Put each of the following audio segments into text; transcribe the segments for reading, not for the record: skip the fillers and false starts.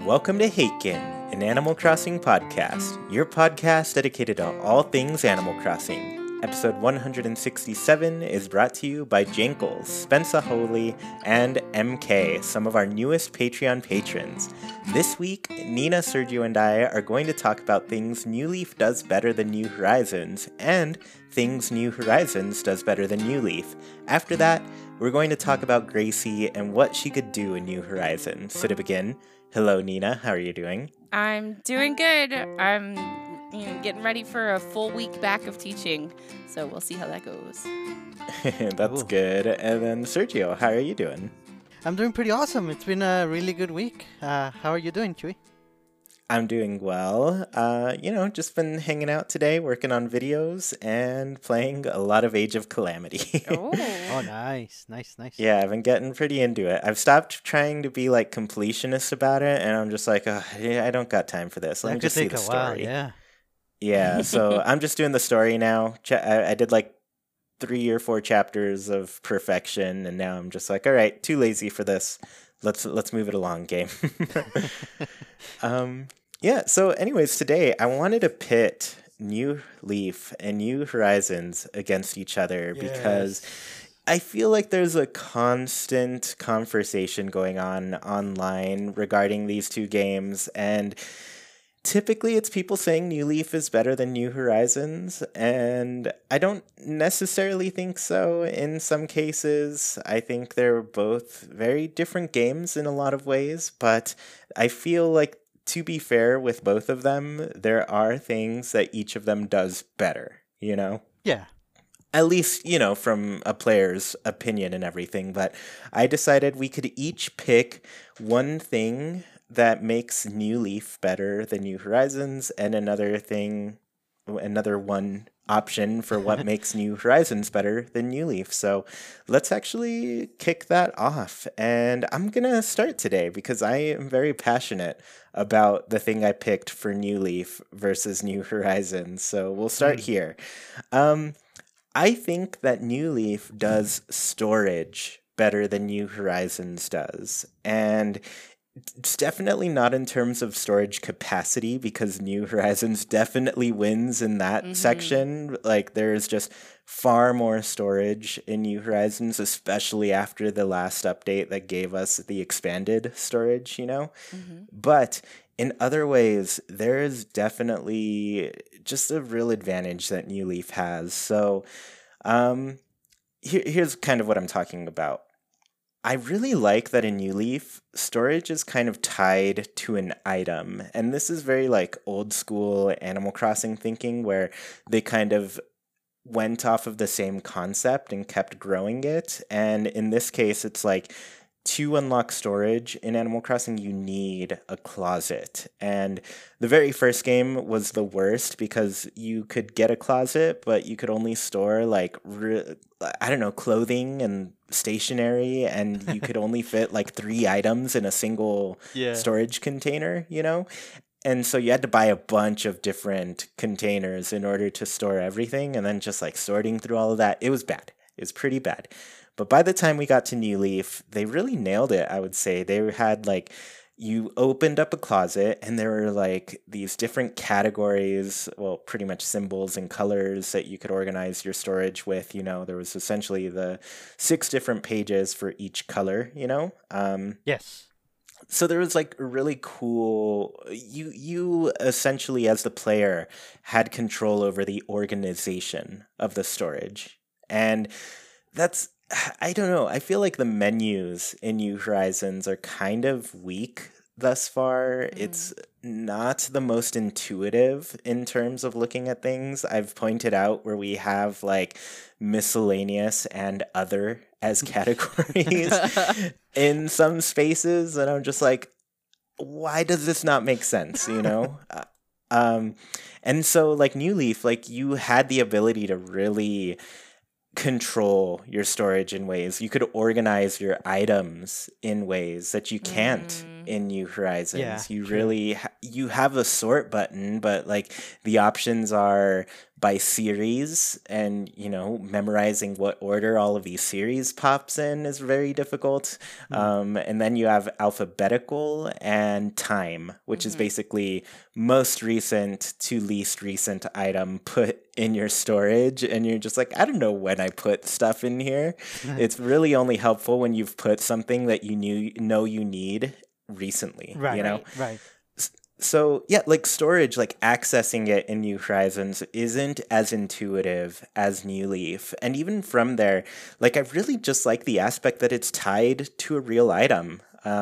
Welcome to Hatekin, an Animal Crossing podcast, your podcast dedicated to all things Animal Crossing. Episode 167 is brought to you by Jankles, Spencer Holy, and MK, some of our newest Patreon patrons. This week, Nina, Sergio, and I are going to talk about things New Leaf does better than New Horizons, and things New Horizons does better than New Leaf. After that, we're going to talk about Gracie and what she could do in New Horizons. So to begin, hello Nina, how are you doing? I'm doing good. I'm getting ready for a full week back of teaching, so we'll see how that goes. That's good. And then Sergio, how are you doing? I'm doing pretty awesome. It's been a really good week. How are you doing, Chewy? I'm doing well. Just been hanging out today, working on videos and playing a lot of Age of Calamity. Oh, Nice. Yeah, I've been getting pretty into it. I've stopped trying to be like completionist about it, and I'm just like, I don't got time for this. Let me just see the story. While, yeah. Yeah, so I'm just doing the story now. I did like 3 or 4 chapters of perfection, and now I'm just like, all right, too lazy for this. Let's move it along, game. So anyways, today I wanted to pit New Leaf and New Horizons against each other because I feel like there's a constant conversation going on online regarding these two games, and typically it's people saying New Leaf is better than New Horizons, and I don't necessarily think so in some cases. I think they're both very different games in a lot of ways, but I feel like, to be fair with both of them, there are things that each of them does better, you know? Yeah. At least, from a player's opinion and everything, but I decided we could each pick one thing that makes New Leaf better than New Horizons, and another one option for what makes New Horizons better than New Leaf. So let's actually kick that off. And I'm going to start today because I am very passionate about the thing I picked for New Leaf versus New Horizons. So we'll start here. I think that New Leaf does storage better than New Horizons does. And it's definitely not in terms of storage capacity, because New Horizons definitely wins in that section. Like, there's just far more storage in New Horizons, especially after the last update that gave us the expanded storage, But in other ways, there is definitely just a real advantage that New Leaf has. So here's kind of what I'm talking about. I really like that in New Leaf, storage is kind of tied to an item. And this is very like old school Animal Crossing thinking, where they kind of went off of the same concept and kept growing it. And in this case, it's like, to unlock storage in Animal Crossing, you need a closet. And the very first game was the worst because you could get a closet, but you could only store like, clothing and stationery, and you could only fit like 3 items in a single storage container, And so you had to buy a bunch of different containers in order to store everything, and then just like sorting through all of that, it was bad. It was pretty bad. But by the time we got to New Leaf, they really nailed it, I would say. They had like, you opened up a closet and there were like these different categories, well, pretty much symbols and colors that you could organize your storage with. There was essentially the 6 different pages for each color, Yes. So there was like a really cool, you essentially as the player had control over the organization of the storage. And I don't know. I feel like the menus in New Horizons are kind of weak thus far. It's not the most intuitive in terms of looking at things. I've pointed out where we have like miscellaneous and other as categories in some spaces, and I'm just like, why does this not make sense, And so like New Leaf, like you had the ability to really control your storage in ways. You could organize your items in ways that you can't in New Horizons. Yeah, You true. really you have a sort button, but like the options are by series, and memorizing what order all of these series pops in is very difficult. And then you have alphabetical and time, which is basically most recent to least recent item put in your storage, and you're just like, I don't know when I put stuff in here. It's really only helpful when you've put something that you know you need recently, Right, you know? right. So yeah, like storage, like accessing it in New Horizons isn't as intuitive as New Leaf. And even from there, like I really just like the aspect that it's tied to a real item.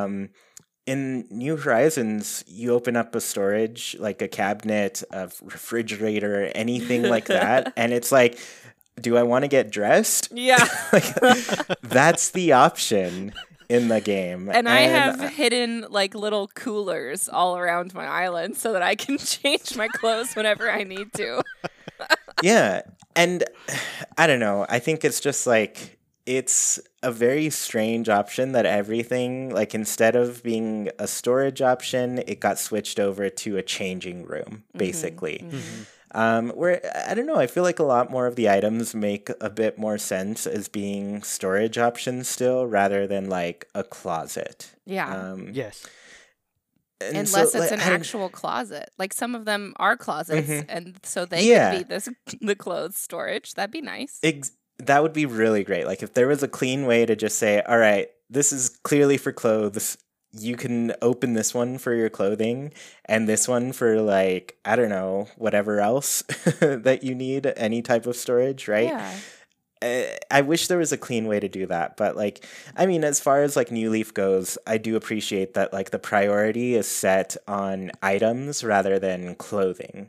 In New Horizons, you open up a storage, like a cabinet, a refrigerator, anything like that, and it's like, do I want to get dressed? Yeah. Like, that's the option in the game. And I have hidden like little coolers all around my island so that I can change my clothes whenever I need to. Yeah. And I don't know. I think it's just like, it's a very strange option that everything, like instead of being a storage option, it got switched over to a changing room, basically. Where, I don't know, I feel like a lot more of the items make a bit more sense as being storage options still, rather than like a closet. Yeah. Yes. Unless it's an actual closet. Like some of them are closets, and so they could be the clothes storage. That'd be nice. That would be really great. Like if there was a clean way to just say, all right, this is clearly for clothes. You can open this one for your clothing and this one for like, I don't know, whatever else that you need, any type of storage, right? Yeah. I wish there was a clean way to do that. But like, I mean, as far as like New Leaf goes, I do appreciate that like the priority is set on items rather than clothing.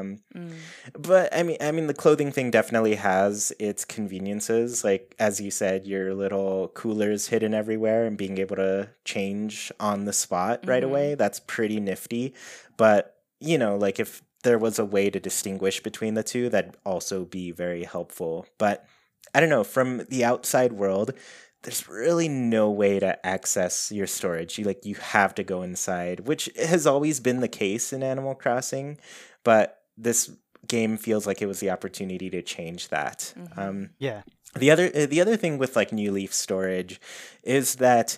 But I mean, the clothing thing definitely has its conveniences. Like, as you said, your little coolers hidden everywhere and being able to change on the spot right away. That's pretty nifty. But, like if there was a way to distinguish between the two, that'd also be very helpful. But I don't know, from the outside world, there's really no way to access your storage. You have to go inside, which has always been the case in Animal Crossing. But this game feels like it was the opportunity to change that. Yeah. The other thing with like New Leaf storage is that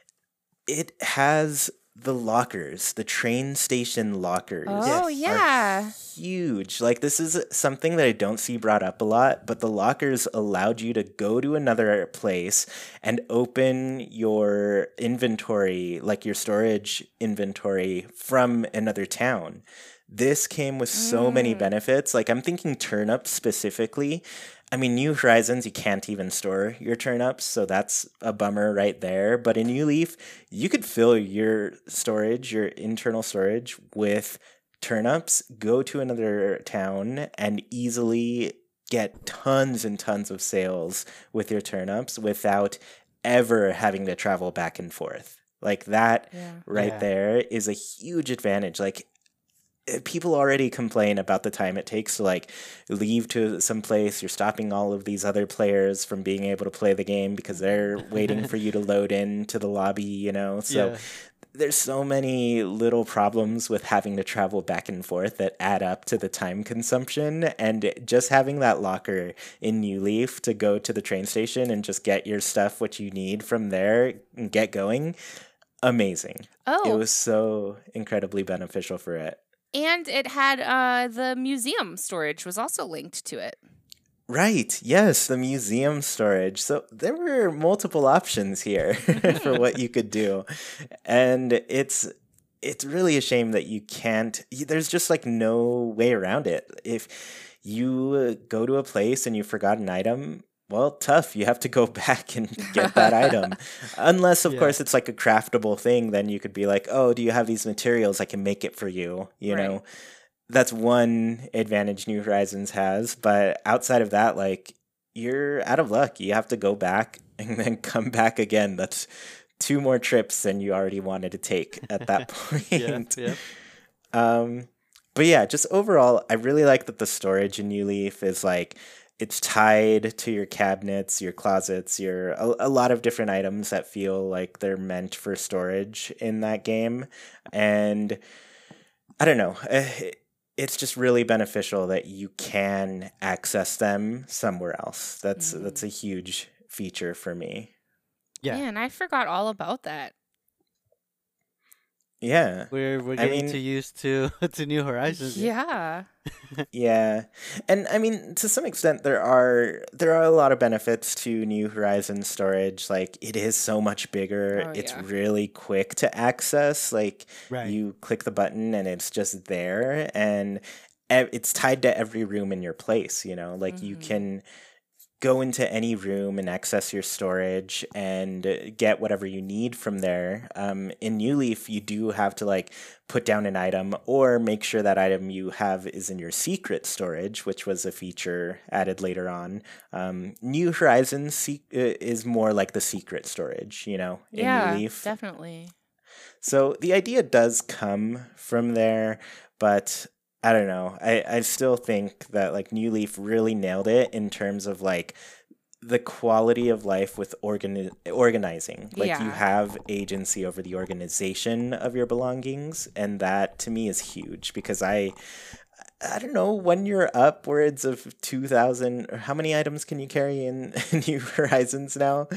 it has the lockers, the train station lockers. Oh, yeah. Are huge. Like this is something that I don't see brought up a lot, but the lockers allowed you to go to another place and open your inventory, like your storage inventory from another town. This came with so many benefits. Like I'm thinking turnips specifically. I mean, New Horizons, you can't even store your turnips, so that's a bummer right there. But in New Leaf, you could fill your storage, your internal storage, with turnips, go to another town, and easily get tons and tons of sales with your turnips without ever having to travel back and forth. Like that there is a huge advantage. Like, people already complain about the time it takes to like leave to some place. You're stopping all of these other players from being able to play the game because they're waiting for you to load into the lobby, So there's so many little problems with having to travel back and forth that add up to the time consumption. And just having that locker in New Leaf to go to the train station and just get your stuff, what you need from there and get going, amazing. Oh. It was so incredibly beneficial for it. And it had the museum storage was also linked to it. Right. Yes, the museum storage. So there were multiple options here for what you could do. And it's really a shame that you can't, there's just like no way around it. If you go to a place and you forgot an item, well, tough. You have to go back and get that item. Unless, of course, it's like a craftable thing. Then you could be like, oh, do you have these materials? I can make it for you. You know, that's one advantage New Horizons has. But outside of that, like, you're out of luck. You have to go back and then come back again. That's 2 more trips than you already wanted to take at that point. But yeah, just overall, I really like that the storage in New Leaf is like it's tied to your cabinets, your closets, a lot of different items that feel like they're meant for storage in that game. And I don't know. It's just really beneficial that you can access them somewhere else. That's a huge feature for me. Yeah. Man, I forgot all about that. Yeah. We're getting too used to New Horizons. Yeah. Yeah. And I mean, to some extent there are a lot of benefits to New Horizons storage. Like, it is so much bigger. It's really quick to access. Like, you click the button and it's just there, and it's tied to every room in your place, you know? Like, you can go into any room and access your storage and get whatever you need from there. In New Leaf, you do have to like put down an item or make sure that item you have is in your secret storage, which was a feature added later on. New Horizons is more like the secret storage, you know, in New Leaf. Definitely. So the idea does come from there, but I don't know. I still think that like New Leaf really nailed it in terms of like the quality of life with organizing. Like, you have agency over the organization of your belongings, and that to me is huge because I don't know, when you're upwards of 2,000, or how many items can you carry in New Horizons now?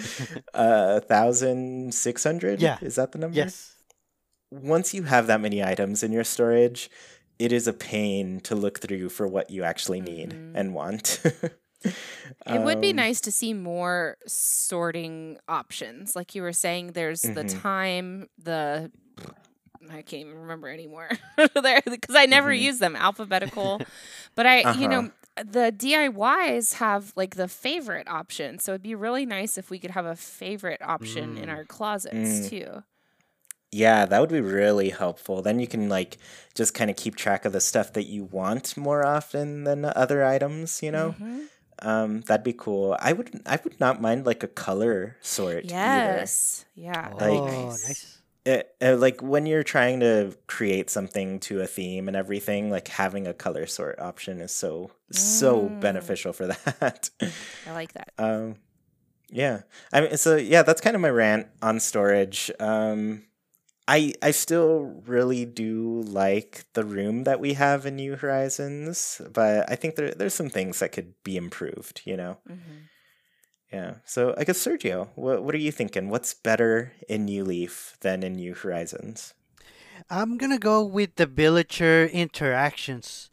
1,600? Yeah. Is that the number? Yes. Once you have that many items in your storage, it is a pain to look through for what you actually need and want. It would be nice to see more sorting options. Like you were saying, there's the time, I can't even remember anymore there because I never use them, alphabetical. But you know, the DIYs have like the favorite option. So it'd be really nice if we could have a favorite option in our closets too. Yeah, that would be really helpful. Then you can like just kind of keep track of the stuff that you want more often than other items, you know? That'd be cool. I would not mind like a color sort either. Yes. Yeah. Nice. Like when you're trying to create something to a theme and everything, like having a color sort option is so beneficial for that. I like that. Yeah. I mean, so yeah, that's kind of my rant on storage. I still really do like the room that we have in New Horizons, but I think there's some things that could be improved, you know? Yeah. So I guess, Sergio, what are you thinking? What's better in New Leaf than in New Horizons? I'm going to go with the villager interactions.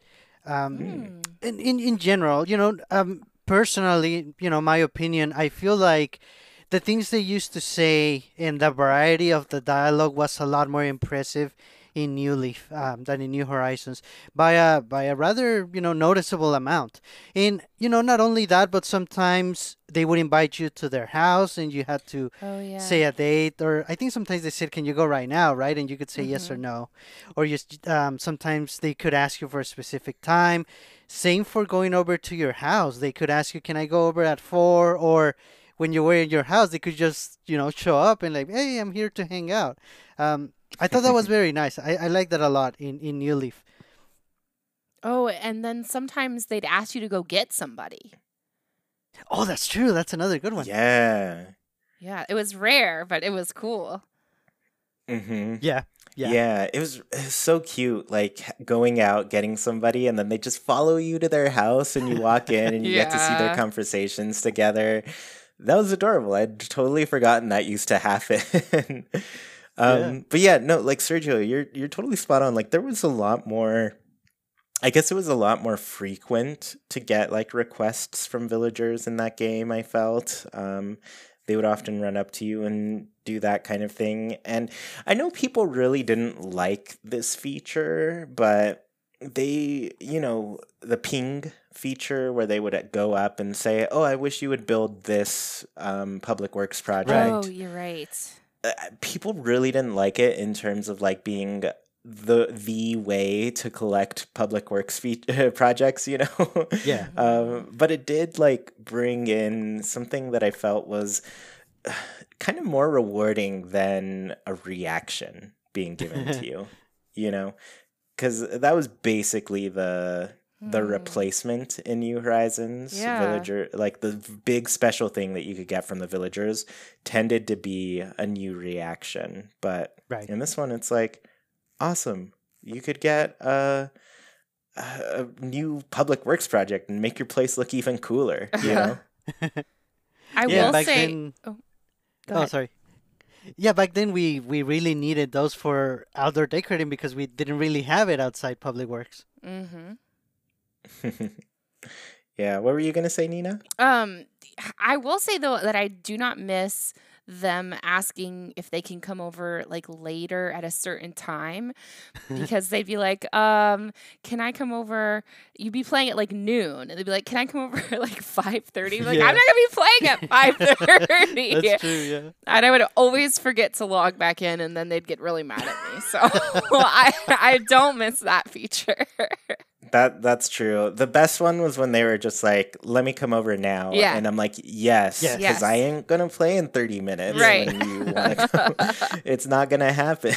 In general, you know, personally, you know, my opinion, I feel like the things they used to say and the variety of the dialogue was a lot more impressive in New Leaf than in New Horizons by a rather, you know, noticeable amount. And, you know, not only that, but sometimes they would invite you to their house and you had to say a date, or I think sometimes they said, can you go right now, right? And you could say yes or no. Or just sometimes they could ask you for a specific time. Same for going over to your house. They could ask you, can I go over at 4? Or when you were in your house, they could just, you know, show up and like, hey, I'm here to hang out. I thought that was very nice. I like that a lot in New Leaf. Oh, and then sometimes they'd ask you to go get somebody. Oh, that's true. That's another good one. Yeah. Yeah, it was rare, but it was cool. Yeah. Yeah, it was so cute, like going out, getting somebody, and then they just follow you to their house and you walk in and you get to see their conversations together. That was adorable. I'd totally forgotten that used to happen. But yeah, no, like Sergio, you're totally spot on. Like there was a lot more, I guess it was a lot more frequent to get like requests from villagers in that game, I felt. They would often run up to you and do that kind of thing. And I know people really didn't like this feature, but they, you know, the ping feature where they would go up and say, oh, I wish you would build this public works project. Oh, you're right. People really didn't like it in terms of like being the way to collect public works projects, you know? Yeah. But it did like bring in something that I felt was kind of more rewarding than a reaction being given to you, you know? Because that was basically the the replacement in New Horizons. Yeah. Villager, like the big special thing that you could get from the villagers tended to be a new reaction. But Right. in this one, it's like, awesome. You could get a new public works project and make your place look even cooler, you know? I Yeah, will back say. then- Go Oh, ahead. sorry. Yeah, back then we really needed those for outdoor decorating because we didn't really have it outside public works. Mm-hmm. Yeah, what were you going to say, Nina? I will say though that I do not miss them asking if they can come over like later at a certain time because they'd be like, can I come over? You'd be playing at like noon, and they'd be like, can I come over at like 5:30? Like, Yeah. I'm not gonna be playing at 5:30. That's true, yeah. And I would always forget to log back in, and then they'd get really mad at me. So I don't miss that feature. That's true. The best one was when they were just like, "Let me come over now," Yeah. and I'm like, "Yes, Yes. because I ain't gonna play in 30 minutes." Right. When you wanna come. It's not gonna happen.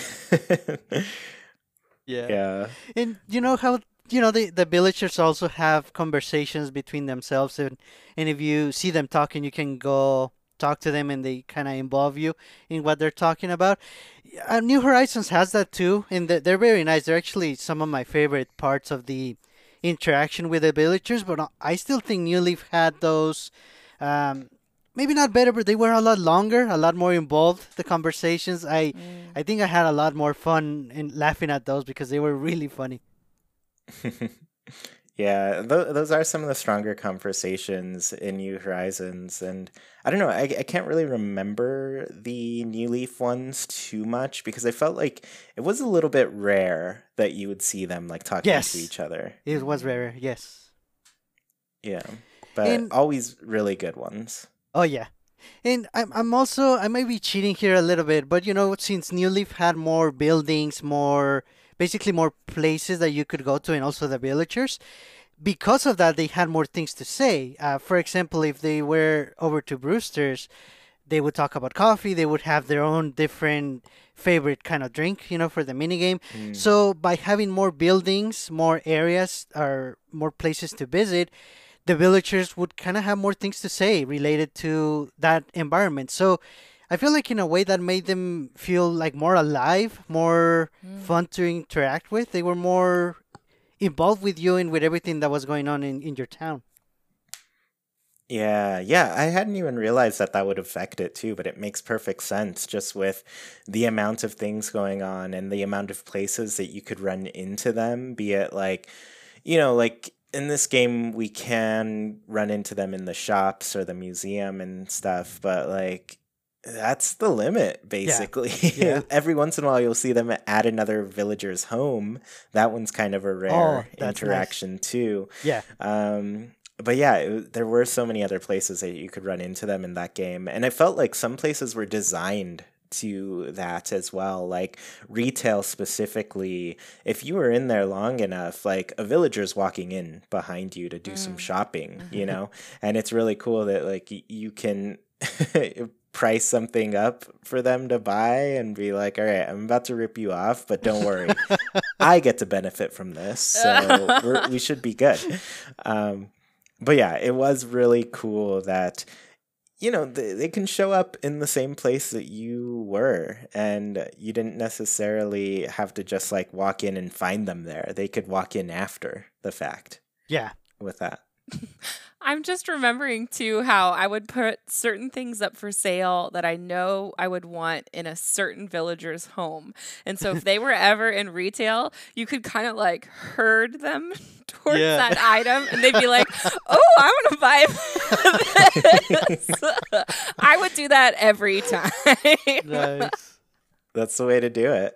Yeah. And you know how the villagers also have conversations between themselves, and if you see them talking, you can go talk to them, and they kind of involve you in what they're talking about. New Horizons has that too, and they're very nice. They're actually some of my favorite parts of the interaction with the villagers. But I still think New Leaf had those. Maybe not better, but they were a lot longer, a lot more involved. The conversations, I think I had a lot more fun in laughing at those because they were really funny. Yeah, those are some of the stronger conversations in New Horizons, and I don't know, I can't really remember the New Leaf ones too much because I felt like it was a little bit rare that you would see them like talking Yes. to each other. It was rare, yes. Yeah, but And- always really good ones. Oh yeah, and I'm also, I might be cheating here a little bit, but since New Leaf had more buildings, basically more places that you could go to, and also the villagers, because of that they had more things to say. For example, if they were over to Brewster's, they would talk about coffee. They would have their own different favorite kind of drink, for the minigame. So by having more buildings, more areas, or more places to visit, the villagers would kind of have more things to say related to that environment. So I feel like in a way that made them feel like more alive, more fun to interact with. They were more involved with you and with everything that was going on in your town. Yeah, I hadn't even realized that would affect it too, but it makes perfect sense just with the amount of things going on and the amount of places that you could run into them, be it like, like in this game we can run into them in the shops or the museum and stuff, but like that's the limit basically. Yeah. Every once in a while you'll see them at another villager's home. That one's kind of a rare that's interaction too. Yeah. But yeah, there were so many other places that you could run into them in that game. And I felt like some places were designed to that as well. Like retail specifically, if you were in there long enough, like a villager's walking in behind you to do some shopping, And it's really cool that like you can price something up for them to buy and be like, all right, I'm about to rip you off, but don't worry. I get to benefit from this. So we should be good. But yeah, it was really cool that, they can show up in the same place that you were, and you didn't necessarily have to just like walk in and find them there. They could walk in after the fact. Yeah. With that. I'm just remembering too how I would put certain things up for sale that I know I would want in a certain villager's home. And so if they were ever in retail, you could kind of like herd them towards that item, and they'd be like, "Oh, I want to buy this." I would do that every time. Nice. That's the way to do it.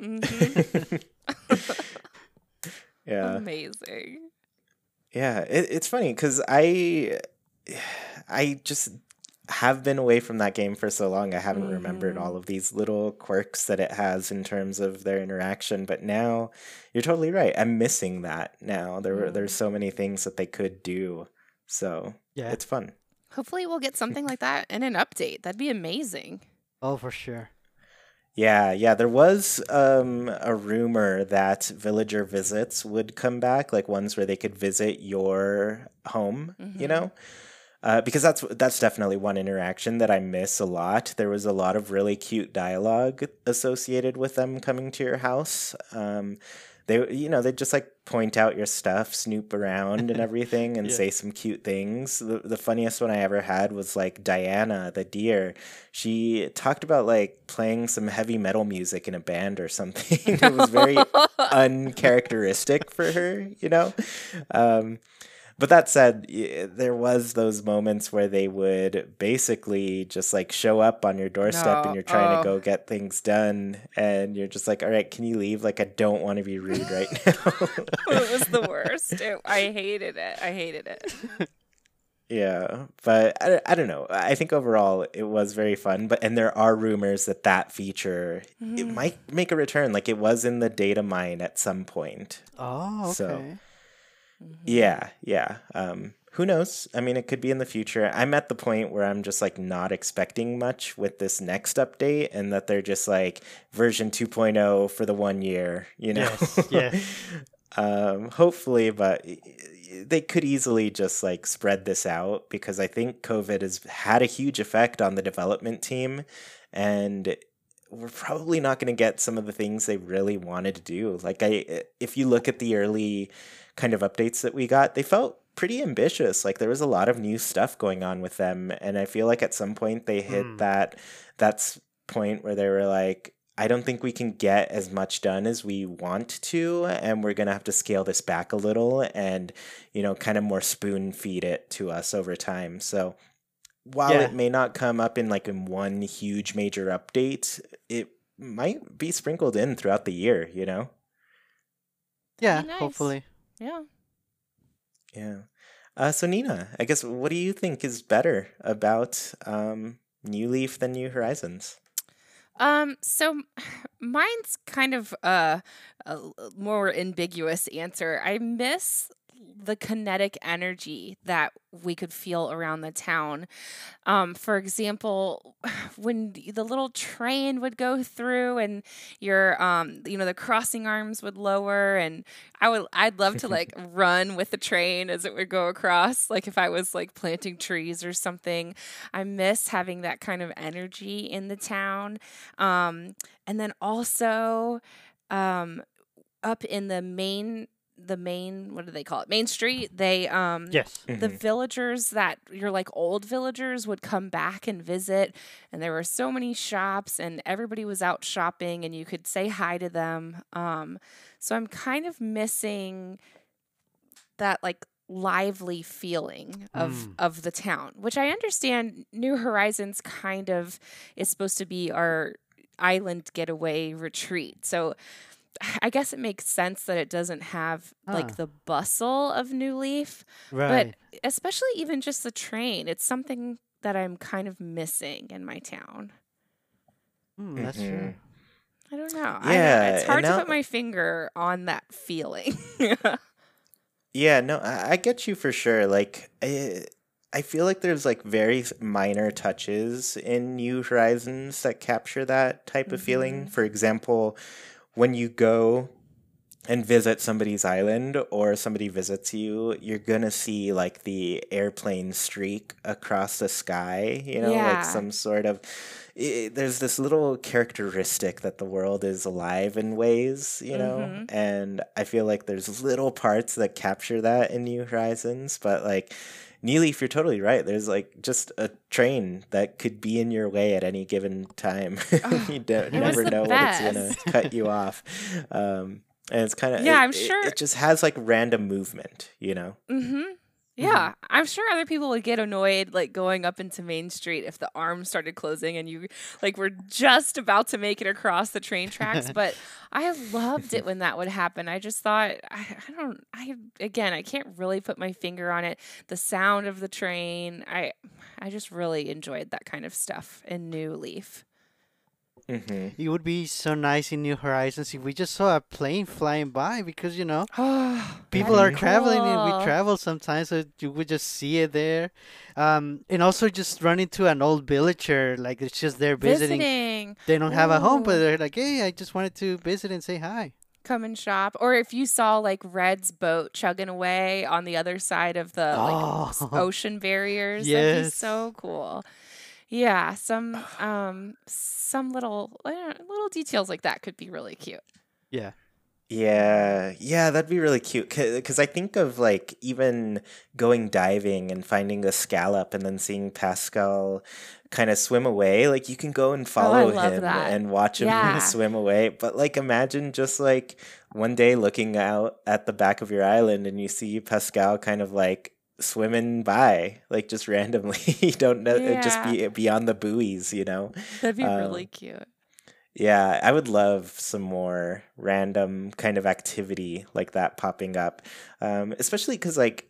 Yeah. Amazing. Yeah, it's funny because I just have been away from that game for so long. I haven't remembered all of these little quirks that it has in terms of their interaction. But now you're totally right. I'm missing that now. There's so many things that they could do. So it's fun. Hopefully we'll get something like that in an update. That'd be amazing. Oh, for sure. Yeah. There was a rumor that villager visits would come back, like ones where they could visit your home, you Mm-hmm. know? Because that's definitely one interaction that I miss a lot. There was a lot of really cute dialogue associated with them coming to your house. They just like point out your stuff, snoop around and everything, and Yeah. say some cute things. The funniest one I ever had was like Diana, the deer. She talked about like playing some heavy metal music in a band or something. It was very uncharacteristic for her, you know. Um, but that said, there was those moments where they would basically just like show up on your doorstep and No. you're trying to Oh. go get things done and you're just like, all right, can you leave? Like, I don't want to be rude right now. It was the worst. I hated it. I hated it. Yeah, but I don't know. I think overall it was very fun. And there are rumors that that feature it Mhm. might make a return, like it was in the data mine at some point. Oh, So okay. Mhm. yeah. Who knows? I mean, it could be in the future. I'm at the point where I'm just like not expecting much with this next update, and that they're just like version 2.0 for the 1 year, you know? Yes, yes. Hopefully, but they could easily just like spread this out because I think COVID has had a huge effect on the development team, and we're probably not going to get some of the things they really wanted to do. If you look at the early kind of updates that we got, they felt pretty ambitious. Like there was a lot of new stuff going on with them, and I feel like at some point they hit Mm. that's point where they were like, I don't think we can get as much done as we want to, and we're gonna have to scale this back a little and, kind of more spoon feed it to us over time. So while it Yeah. may not come up in one huge major update, it might be sprinkled in throughout the year, you know? That'd be Yeah, nice. hopefully. Yeah. Yeah. So Nina, I guess what do you think is better about New Leaf than New Horizons? So mine's kind of a more ambiguous answer. I miss the kinetic energy that we could feel around the town. For example, when the little train would go through and the crossing arms would lower, and I'd love to like run with the train as it would go across, like if I was like planting trees or something. I miss having that kind of energy in the town. And then also, um, up in the main, what do they call it, main street, Yes. the Hmm. villagers that you're like old villagers would come back and visit, and there were so many shops and everybody was out shopping and you could say hi to them. So I'm kind of missing that like lively feeling of Mm. of the town, which I understand New Horizons kind of is supposed to be our island getaway retreat. So I guess it makes sense that it doesn't have like Ah, the bustle of New Leaf, but right. especially even just the train, it's something that I'm kind of missing in my town. That's Hmm. true. I don't know. I don't know. It's Yeah, and hard to now, put my finger on that feeling. yeah, no, I get you for sure. Like, I feel like there's like very minor touches in New Horizons that capture that type of feeling. Mhm. For example, when you go and visit somebody's island or somebody visits you, you're gonna see like the airplane streak across the sky, like Yeah. some sort of. There's this little characteristic that the world is alive in ways, Mhm. and I feel like there's little parts that capture that in New Horizons, but like. Neely, if you're totally right, there's like just a train that could be in your way at any given time. Oh, You don't it was never the know when it's gonna best. cut you off. And it's kind of Yeah, it, I'm it, sure. it just has like random movement. Mhm. Hmm. Yeah, I'm sure other people would get annoyed like going up into Main Street if the arms started closing and you like were just about to make it across the train tracks, but I loved it when that would happen. I just thought I don't I again, I can't really put my finger on it. The sound of the train, I just really enjoyed that kind of stuff in New Leaf. Mm-hmm. It would be so nice in New Horizons if we just saw a plane flying by because, people are Mhm. traveling and we Cool. travel sometimes, so you would just see it there. And also just run into an old villager, like it's just there visiting. Visiting. They don't have a home, but Ooh. they're like, hey, I just wanted to visit and say hi. Come and shop. Or if you saw like Red's boat chugging away on the other side of the Oh, ocean barriers, that'd be yes. so cool. Yeah, some little details like that could be really cute. Yeah. Yeah, that'd be really cute. Because I think of like even going diving and finding a scallop and then seeing Pascal kind of swim away. Like you can go and Oh, I follow love him that. and watch him Yeah. swim away. But like imagine just like one day looking out at the back of your island and you see Pascal kind of like swimming by, like just randomly. You don't know, it just Yeah. be beyond the buoys, you know? That'd be really Um, cute. yeah, I would love some more random kind of activity like that popping up, especially because like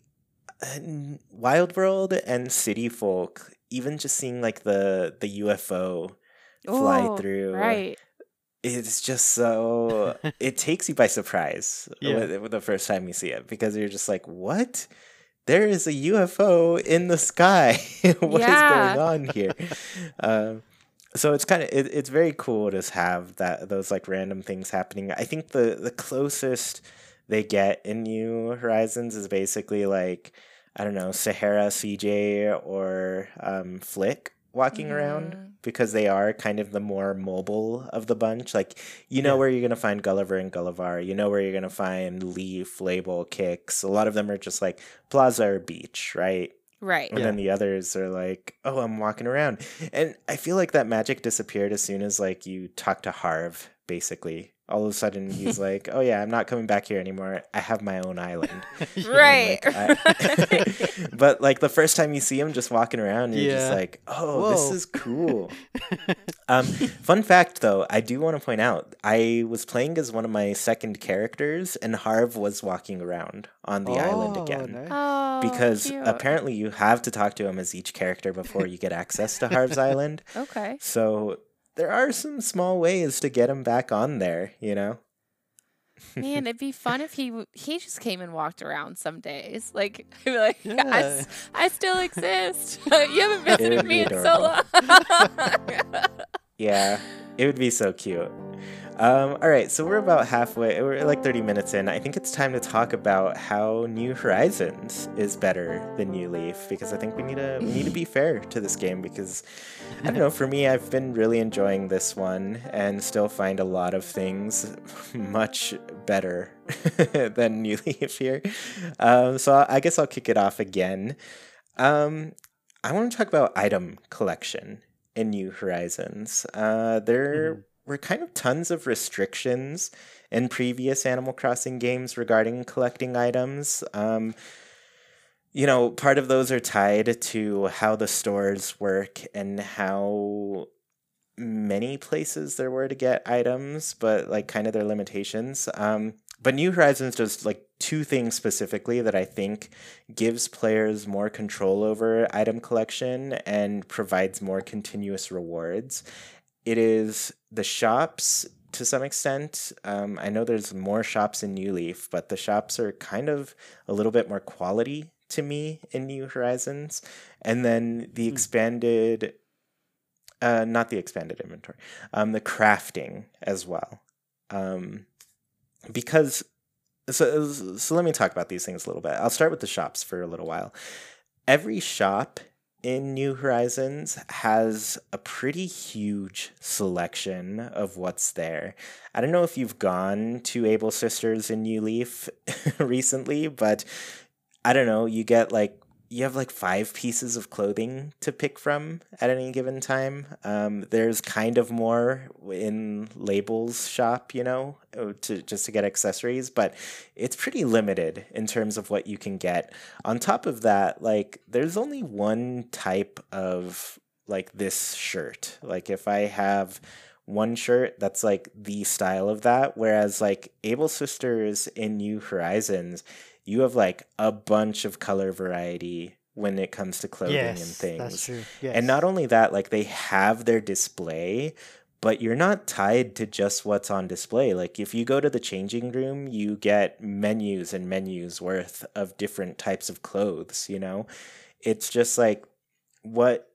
Wild World and City Folk, even just seeing like the UFO fly Oh, through, right. it's just so it takes you by surprise Yeah. the first time you see it because you're just like, what? There is a UFO in the sky. What is going Yeah. on here? Um, so it's it's very cool to have those like random things happening. I think the closest they get in New Horizons is basically like I don't know, Sahara, CJ, or Flick walking around Mm-hmm. because they are kind of the more mobile of the bunch. Like you know Yeah. where you're gonna find Gulliver and Gullivar. You know where you're gonna find Leaf, Label, Kix. A lot of them are just like Plaza or Beach, right? Right. And Yeah. then the others are like, oh, I'm walking around. And I feel like that magic disappeared as soon as like you talk to Harv, basically. All of a sudden he's like, oh yeah, I'm not coming back here anymore. I have my own island. And Right. like but like the first time you see him just walking around, you're just Yeah. like, oh, this Whoa. is cool. Fun fact though, I do want to point out, I was playing as one of my second characters and Harv was walking around on the island Oh, again nice. Oh, because cute. apparently you have to talk to him as each character before you get access to Harv's Island. Okay. So there are some small ways to get him back on there, you know? Man, it'd be fun if he just came and walked around some days. Like, I'd be like, Yeah. I still exist. You haven't It visited would me be in so long. Yeah, it would be so cute. All right, so we're about halfway. We're like 30 minutes in. I think it's time to talk about how New Horizons is better than New Leaf because I think we need to be fair to this game because I don't know. For me, I've been really enjoying this one and still find a lot of things much better than New Leaf here. So I guess I'll kick it off again. I want to talk about item collection in New Horizons. There were kind of tons of restrictions in previous Animal Crossing games regarding collecting items. You know, part of those are tied to how the stores work and how many places there were to get items, but like kind of their limitations. But New Horizons does like two things specifically that I think gives players more control over item collection and provides more continuous rewards. It is the shops to some extent. I know there's more shops in New Leaf, but the shops are kind of a little bit more quality to me in New Horizons. And then the expanded, not the expanded inventory, the crafting as well. Because so let me talk about these things a little bit. I'll start with the shops for a little while. Every shop in New Horizons has a pretty huge selection of what's there. I don't know if you've gone to Able Sisters in New Leaf recently, but I don't know, you have like 5 pieces of clothing to pick from at any given time. There's kind of more in Label's shop, you know, to get accessories, but it's pretty limited in terms of what you can get. On top of that, like there's only one type of like this shirt. Like if I have one shirt, that's like the style of that, whereas like Able Sisters in New Horizons, you have like a bunch of color variety when it comes to clothing and Yes, things. that's true. Yes. And not only that, like they have their display, but you're not tied to just what's on display. Like if you go to the changing room, you get menus and menus worth of different types of clothes, you know? It's just like what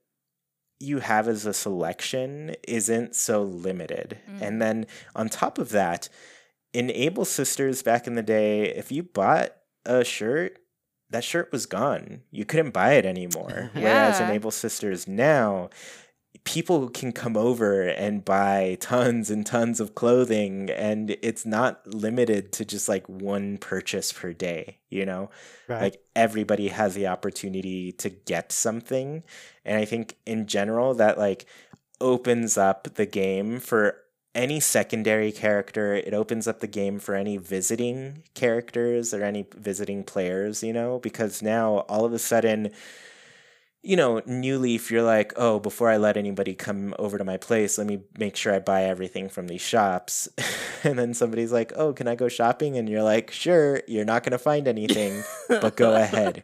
you have as a selection isn't so limited. And then on top of that, in Able Sisters back in the day, if you bought a shirt, that shirt was gone. You couldn't buy it anymore. Whereas in Able Sisters now, people can come over and buy tons and tons of clothing, and it's not limited to just like one purchase per day, you know? Right. Like everybody has the opportunity to get something. And I think in general that like opens up the game for any secondary character. It opens up the game for any visiting characters or any visiting players, you know, because now all of a sudden, you know, New Leaf, you're like, oh, before I let anybody come over to my place, let me make sure I buy everything from these shops. And then somebody's like, oh, can I go shopping? And you're like, sure, you're not going to find anything, but go ahead.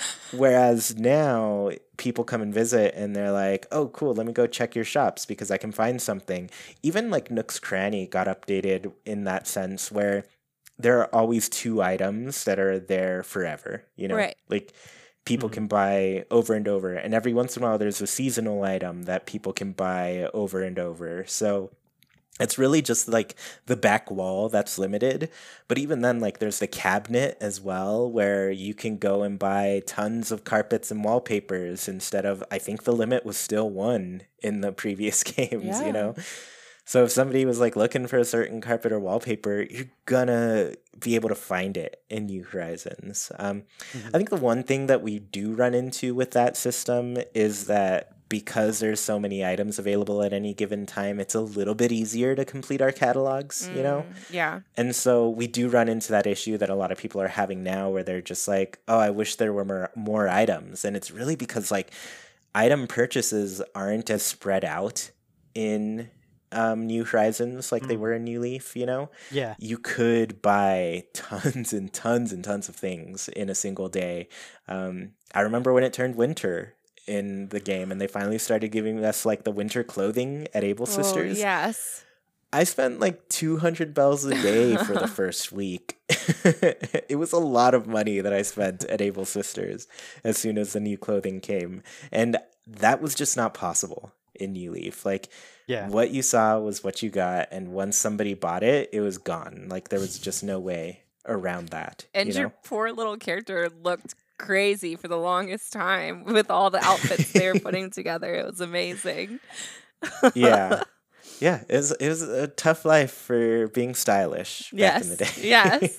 Whereas now people come and visit and they're like, oh, cool, let me go check your shops because I can find something. Even like Nook's Cranny got updated in that sense where there are always 2 items that are there forever, you know? Right. Like people can buy over and over. And every once in a while, there's a seasonal item that people can buy over and over. So it's really just like the back wall that's limited. But even then, like there's the cabinet as well, where you can go and buy tons of carpets and wallpapers instead of, I think the limit was still 1 in the previous games, you know? So if somebody was like looking for a certain carpet or wallpaper, you're gonna be able to find it in New Horizons. I think the one thing that we do run into with that system is that because there's so many items available at any given time, it's a little bit easier to complete our catalogs, you know? Yeah. And so we do run into that issue that a lot of people are having now where they're just like, oh, I wish there were more items. And it's really because like item purchases aren't as spread out in New Horizons like they were in New Leaf, you know? Yeah. You could buy tons and tons and tons of things in a single day. I remember when it turned winter in the game and they finally started giving us like the winter clothing at Able Sisters. Yes. I spent like 200 bells a day for the first week. It was a lot of money that I spent at Able Sisters as soon as the new clothing came. And that was just not possible in New Leaf. Like, what you saw was what you got, and once somebody bought it, it was gone. Like there was just no way around that. And you know? your poor little character looked crazy for the longest time with all the outfits they were putting together. It was amazing. Yeah. Yeah, it was a tough life for being stylish back in the day. Yes.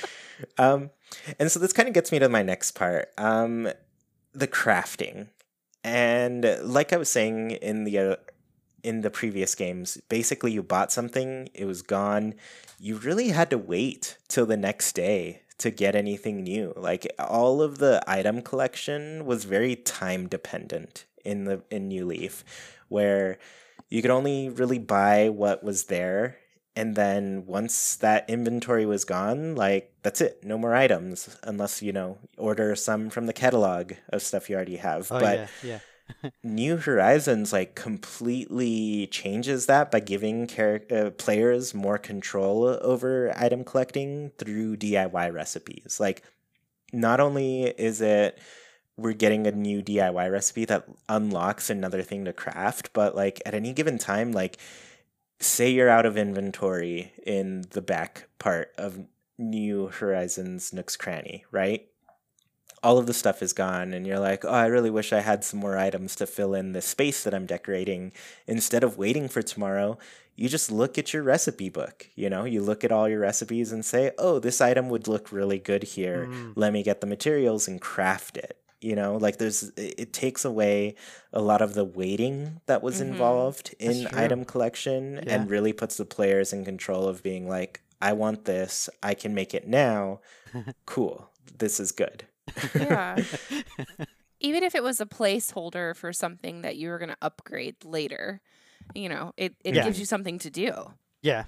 And so this kind of gets me to my next part, the crafting. And like I was saying in the previous games, basically you bought something, it was gone. You really had to wait till the next day to get anything new. Like all of the item collection was very time dependent in New Leaf, where you could only really buy what was there. And then once that inventory was gone, like that's it, no more items unless, you know, order some from the catalog of stuff you already have. But yeah. New Horizons like completely changes that by giving players more control over item collecting through DIY recipes. Like not only is it we're getting a new DIY recipe that unlocks another thing to craft, but like at any given time, like say you're out of inventory in the back part of New Horizons Nook's Cranny, right? All of the stuff is gone and you're like, oh, I really wish I had some more items to fill in the space that I'm decorating. Instead of waiting for tomorrow, you just look at your recipe book. You know, you look at all your recipes and say, oh, this item would look really good here. Let me get the materials and craft it. You know, like it takes away a lot of the waiting that was involved in item collection and really puts the players in control of being like, I want this, I can make it now. Cool. This is good. Yeah. Even if it was a placeholder for something that you were going to upgrade later, you know, it gives you something to do. Yeah.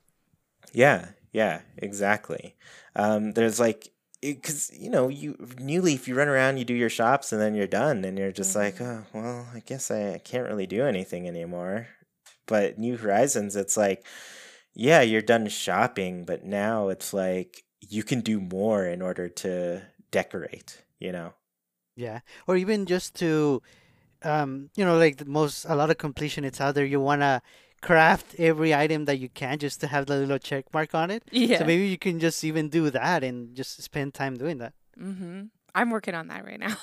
Yeah, exactly. There's like, because, you know, New Leaf, you run around, you do your shops, and then you're done. And you're just like, oh, well, I guess I can't really do anything anymore. But New Horizons, it's like, yeah, you're done shopping, but now it's like you can do more in order to decorate, you know? Yeah, or even just to like a lot of completionists out there, you wanna craft every item that you can just to have the little check mark on it. So Yeah. maybe you can just even do that and just spend time doing that. Mm-hmm. I'm working on that right now.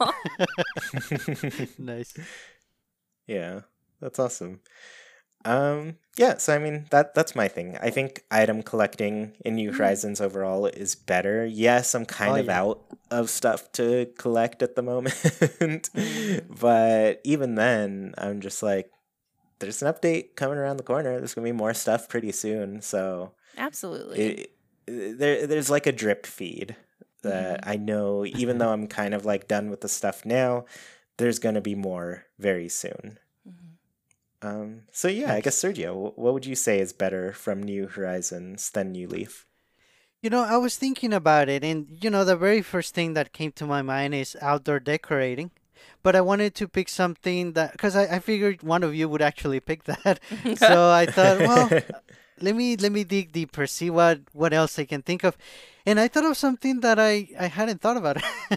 Nice. Yeah, that's awesome. Yeah, so I mean that's my thing. I think item collecting in New Mm. Horizons overall is better. Yes, I'm Oh kind of yeah. out of stuff to collect at the moment. Mm. But even then, I'm just like, there's an update coming around the corner. There's gonna be more stuff pretty soon. So Absolutely. it, there's like a drip feed that Mm-hmm. I know, even though I'm kind of like done with the stuff now, there's gonna be more very soon. Mm-hmm. So yeah, I guess Nice. Sergio, what would you say is better from New Horizons than New Leaf? I was thinking about it, and the very first thing that came to my mind is outdoor decorating. But I wanted to pick something that, because I figured one of you would actually pick that. So I thought, well, let me dig deeper, see what else I can think of, and I thought of something that I hadn't thought about.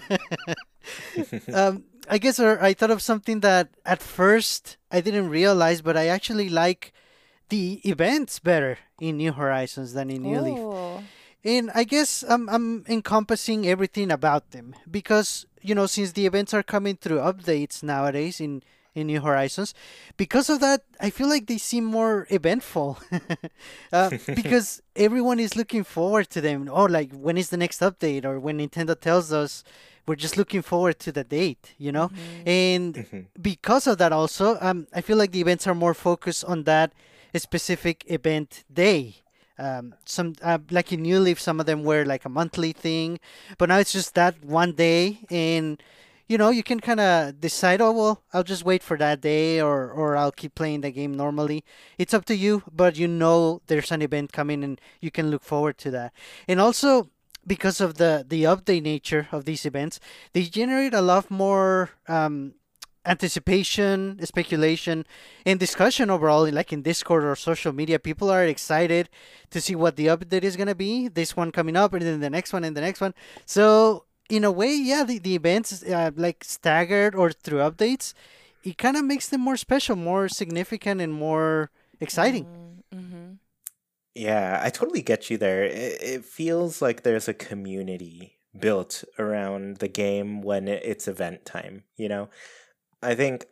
I guess, or I thought of something that at first I didn't realize, but I actually like the events better in New Horizons than in New Leaf. Oh. And I guess I'm encompassing everything about them because, since the events are coming through updates nowadays in New Horizons, because of that, I feel like they seem more eventful. Because everyone is looking forward to them. Or, like, when is the next update? Or when Nintendo tells us we're just looking forward to the date. Mm-hmm. And Mhm. because of that, also, I feel like the events are more focused on that specific event day. Some like in New Leaf, some of them were like a monthly thing, but now it's just that one day, and you can kind of decide, oh well, I'll just wait for that day, or I'll keep playing the game normally. It's up to you, but there's an event coming, and you can look forward to that. And also, because of the update nature of these events, they generate a lot more anticipation, speculation, and discussion overall. Like in Discord or social media, people are excited to see what the update is gonna be. This one coming up, and then the next one, and the next one. So in a way, yeah, the events like staggered or through updates, it kind of makes them more special, more significant, and more exciting. Mm-hmm. Yeah, I totally get you there. It feels like there's a community built around the game when it's event time, you know? I think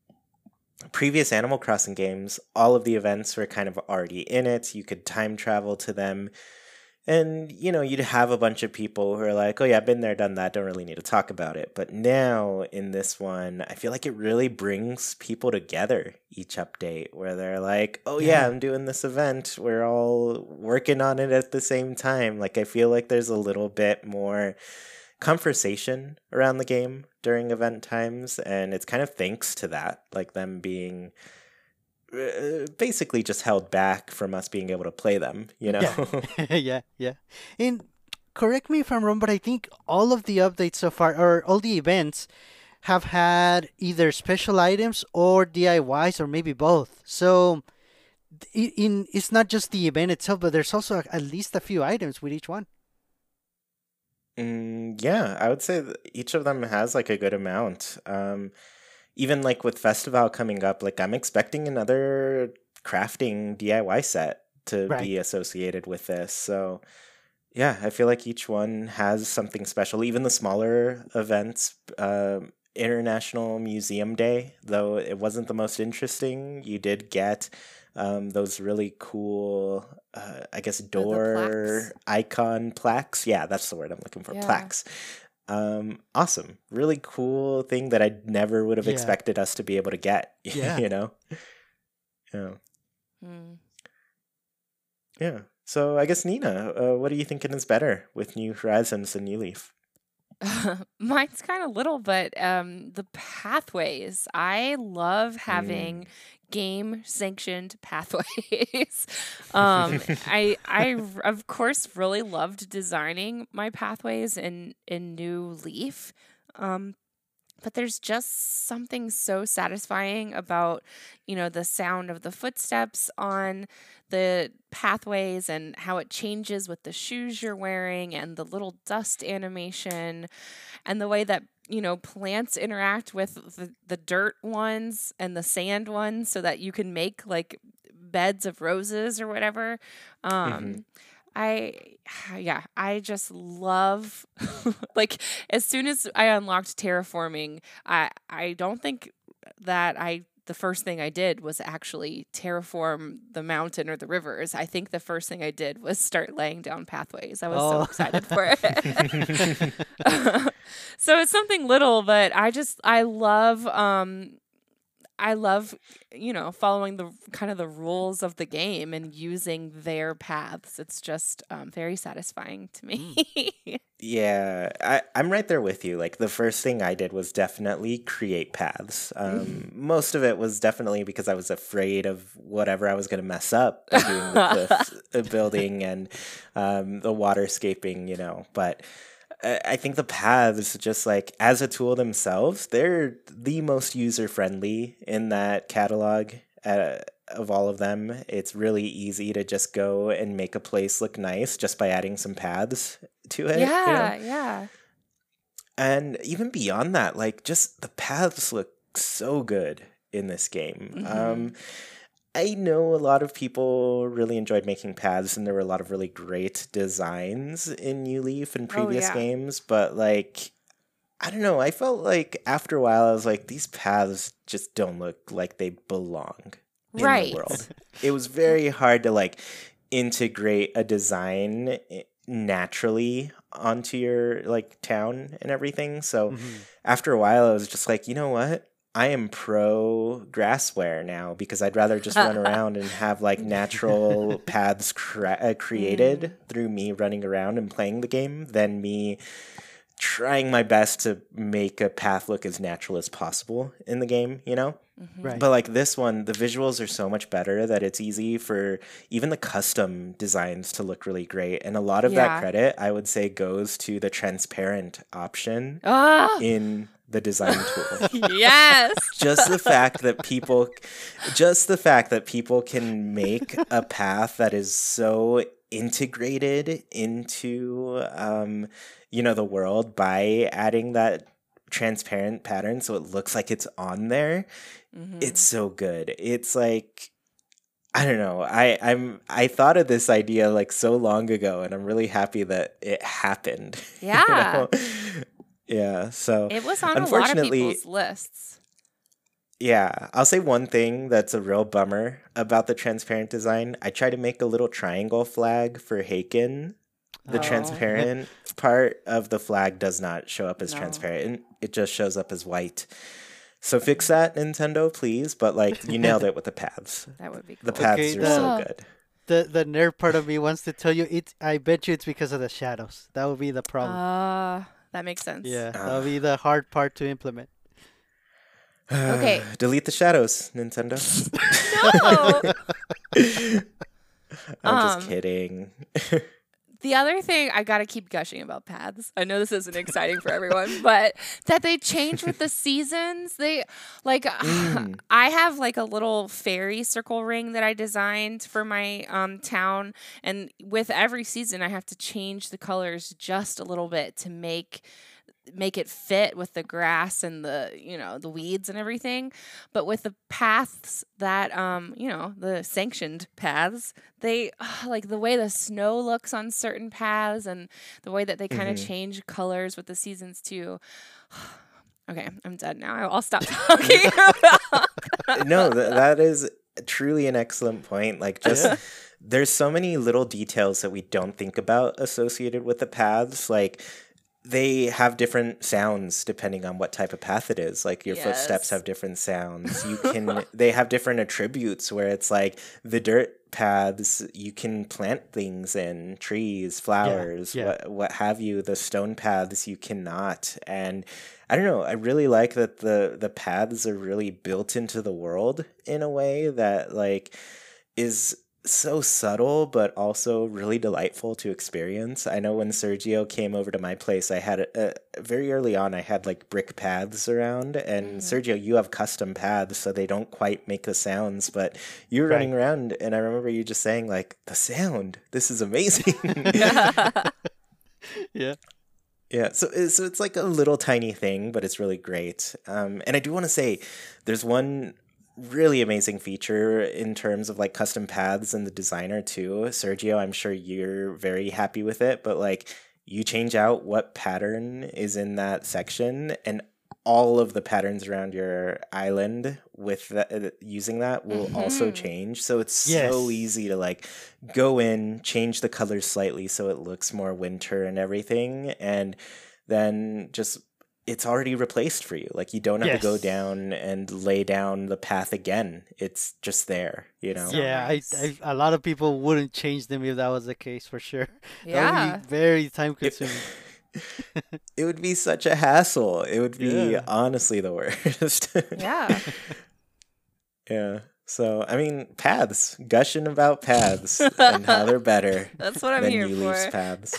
previous Animal Crossing games, all of the events were kind of already in it. You could time travel to them. And, you'd have a bunch of people who are like, oh, yeah, I've been there, done that, don't really need to talk about it. But now in this one, I feel like it really brings people together each update where they're like, oh, yeah, Yeah, I'm doing this event. We're all working on it at the same time. Like, I feel like there's a little bit more conversation around the game during event times. And it's kind of thanks to that, like them being basically just held back from us being able to play them, you know? yeah, yeah, yeah. And correct me if I'm wrong, but I think all of the updates so far, or all the events, have had either special items or DIYs or maybe both. So it's not just the event itself, but there's also at least a few items with each one. Yeah, I would say that each of them has like a good amount. Even like with Festival coming up, like I'm expecting another crafting DIY set to Right. be associated with this. So yeah, I feel like each one has something special. Even the smaller events, International Museum Day, though it wasn't the most interesting, you did get those really cool, I guess, The door plaques. icon plaques. Yeah, that's the word I'm looking for. Yeah. Plaques. Awesome. Really cool thing that I never would have Yeah. expected us to be able to get, Yeah. you know? Yeah. Mm. Yeah. So I guess Nina, what are you thinking is better with New Horizons and New Leaf? Mine's kind of little, but the pathways. I love Mm. having game sanctioned pathways. Of course really loved designing my pathways in New Leaf. Um, But there's just something so satisfying about, the sound of the footsteps on the pathways and how it changes with the shoes you're wearing and the little dust animation and the way that, plants interact with the dirt ones and the sand ones so that you can make like beds of roses or whatever. I I just love like as soon as I unlocked terraforming, I don't think that the first thing I did was actually terraform the mountain or the rivers. I think the first thing I did was start laying down pathways. I was so excited for it. So it's something little, but I love, following the kind of the rules of the game and using their paths. It's just very satisfying to me. Yeah, I'm right there with you. Like the first thing I did was definitely create paths. Most of it was definitely because I was afraid of whatever I was going to mess up by doing the cliff building and the waterscaping, but I think the paths, just like as a tool themselves, they're the most user friendly in that catalog of all of them. It's really easy to just go and make a place look nice just by adding some paths to it. Yeah. And even beyond that, like just the paths look so good in this game. I know a lot of people really enjoyed making paths, and there were a lot of really great designs in New Leaf and previous games, but like, I don't know, I felt like after a while I was like, these paths just don't look like they belong in the world. It was very hard to like integrate a design naturally onto your like town and everything. So after a while I was just like, you know what? I am pro grassware now because I'd rather just run around and have like natural paths created through me running around and playing the game than me trying my best to make a path look as natural as possible in the game, Right. But like this one, the visuals are so much better that it's easy for even the custom designs to look really great. And a lot of that credit, I would say, goes to the transparent option in the design tool. Yes. Just the fact that people can make a path that is so integrated into the world by adding that transparent pattern so it looks like it's on there. It's so good. It's like, I don't know. I thought of this idea like so long ago, and I'm really happy that it happened. Yeah. Yeah, so it was on a lot of people's lists. Yeah, I'll say one thing that's a real bummer about the transparent design. I tried to make a little triangle flag for Haken. The transparent part of the flag does not show up as transparent. It just shows up as white. So fix that, Nintendo, please. But like, you nailed it with the paths. That would be cool. The paths are so good. The nerd part of me wants to tell you I bet you it's because of the shadows. That would be the problem. That makes sense. Yeah, that'll be the hard part to implement. Okay. Delete the shadows, Nintendo. No. I'm just kidding. The other thing, I gotta keep gushing about paths. I know this isn't exciting for everyone, but that they change with the seasons. They like I have like a little fairy circle ring that I designed for my town, and with every season I have to change the colors just a little bit to make it fit with the grass and the weeds and everything. But with the paths that the sanctioned paths, they like the way the snow looks on certain paths and the way that they kind of change colors with the seasons too. Okay, I'm done now. I'll stop talking about No, that is truly an excellent point. Like just there's so many little details that we don't think about associated with the paths. Like they have different sounds depending on what type of path it is. Like your footsteps have different sounds. They have different attributes where it's like the dirt paths, you can plant things in, trees, flowers, what have you. The stone paths you cannot. And I don't know, I really like that the paths are really built into the world in a way that like is so subtle, but also really delightful to experience. I know when Sergio came over to my place, I had very early on, I had like brick paths around, and Sergio, you have custom paths, so they don't quite make the sounds, but you were running around, and I remember you just saying like, the sound, this is amazing. Yeah. Yeah, so it's like a little tiny thing, but it's really great. And I do want to say, there's one really amazing feature in terms of like custom paths and the designer too. Sergio, I'm sure you're very happy with it, but like you change out what pattern is in that section, and all of the patterns around your island with using that will also change. So it's so easy to like go in, change the colors slightly so it looks more winter and everything, and then just it's already replaced for you. Like you don't have to go down and lay down the path again. It's just there, you know? Yeah, nice. a lot of people wouldn't change them if that was the case for sure. Yeah. That would be very time consuming. It would be such a hassle. It would be honestly the worst. Yeah. Yeah. So, I mean, paths, gushing about paths and how they're better That's what I'm than here New Leaf's for. paths.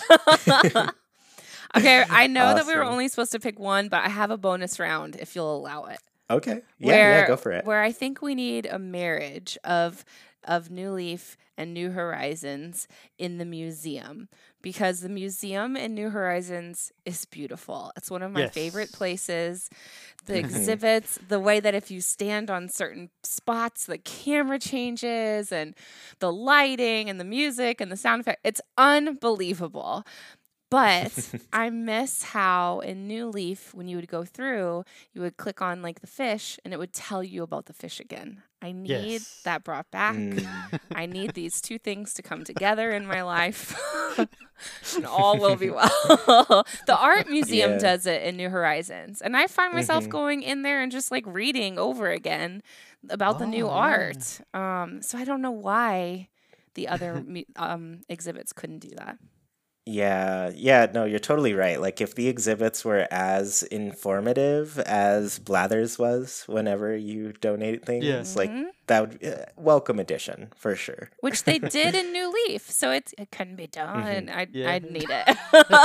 Okay, I know that we were Awesome. only supposed to pick one, but I have a bonus round if you'll allow it. Okay. Yeah, go for it. Where I think we need a marriage of New Leaf and New Horizons in the museum, because the museum in New Horizons is beautiful. It's one of my favorite places. The exhibits, the way that if you stand on certain spots, the camera changes, and the lighting and the music and the sound effect. It's unbelievable. But I miss how in New Leaf, when you would go through, you would click on like the fish and it would tell you about the fish again. I need that brought back. I need these two things to come together in my life and all will be well. The art museum does it in New Horizons. And I find myself going in there and just like reading over again about the new art. So I don't know why the other exhibits couldn't do that. Yeah, no, you're totally right. Like, if the exhibits were as informative as Blathers was whenever you donate things, like, that would be a welcome addition, for sure. Which they did in New Leaf, so it couldn't be done. I'd need it.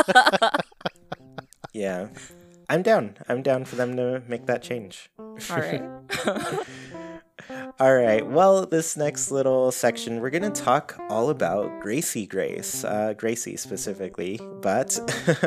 Yeah. I'm down. I'm down for them to make that change. All right. All right. Well, this next little section, we're going to talk all about Gracie Grace, Gracie specifically. But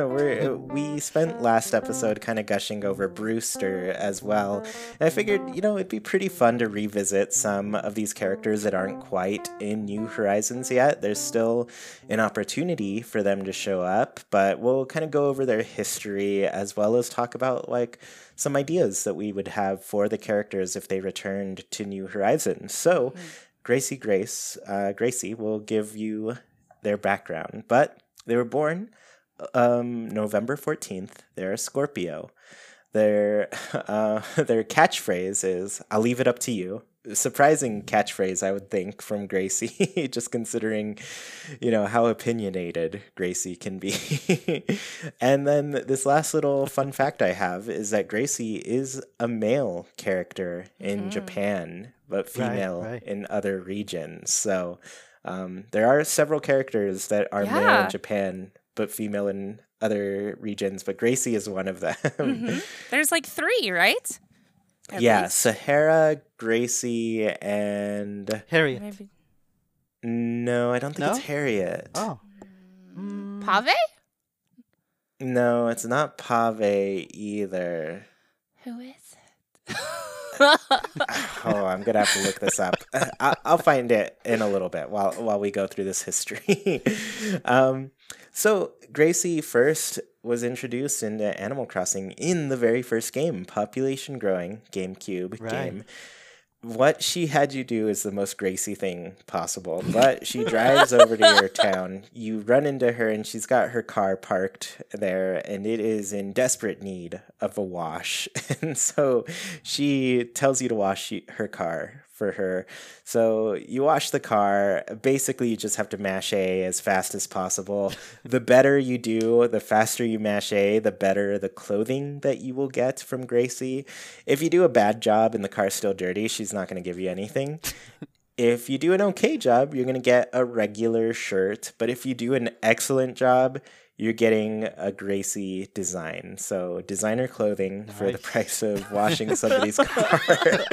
we spent last episode kind of gushing over Brewster as well. And I figured, it'd be pretty fun to revisit some of these characters that aren't quite in New Horizons yet. There's still an opportunity for them to show up, but we'll kind of go over their history as well as talk about, like, some ideas that we would have for the characters if they returned to New Horizons. So, Gracie will give you their background. But they were born November 14th. They're a Scorpio. Their catchphrase is, "I'll leave it up to you." Surprising catchphrase, I would think, from Gracie, just considering, how opinionated Gracie can be. And then this last little fun fact I have is that Gracie is a male character in Japan, but female in other regions. So there are several characters that are male in Japan, but female in other regions, but Gracie is one of them. There's like 3, right? At least. Sahara, Gracie, and Harriet. Maybe. No, I don't think No? it's Harriet. Oh. Pave? No, it's not Pave either. Who is it? Oh, I'm gonna have to look this up. I'll find it in a little bit while we go through this history. So Gracie first was introduced into Animal Crossing in the very first game, Population Growing GameCube game. What she had you do is the most Gracie thing possible, but she drives over to your town. You run into her, and she's got her car parked there, and it is in desperate need of a wash. And so she tells you to wash her car for her. So you wash the car. Basically, you just have to mash A as fast as possible. The better you do, the faster you mash A, the better the clothing that you will get from Gracie. If you do a bad job and the car's still dirty, she's not going to give you anything. if you do an okay job, you're going to get a regular shirt. But if you do an excellent job, you're getting a Gracie design. So designer clothing for the price of washing somebody's car.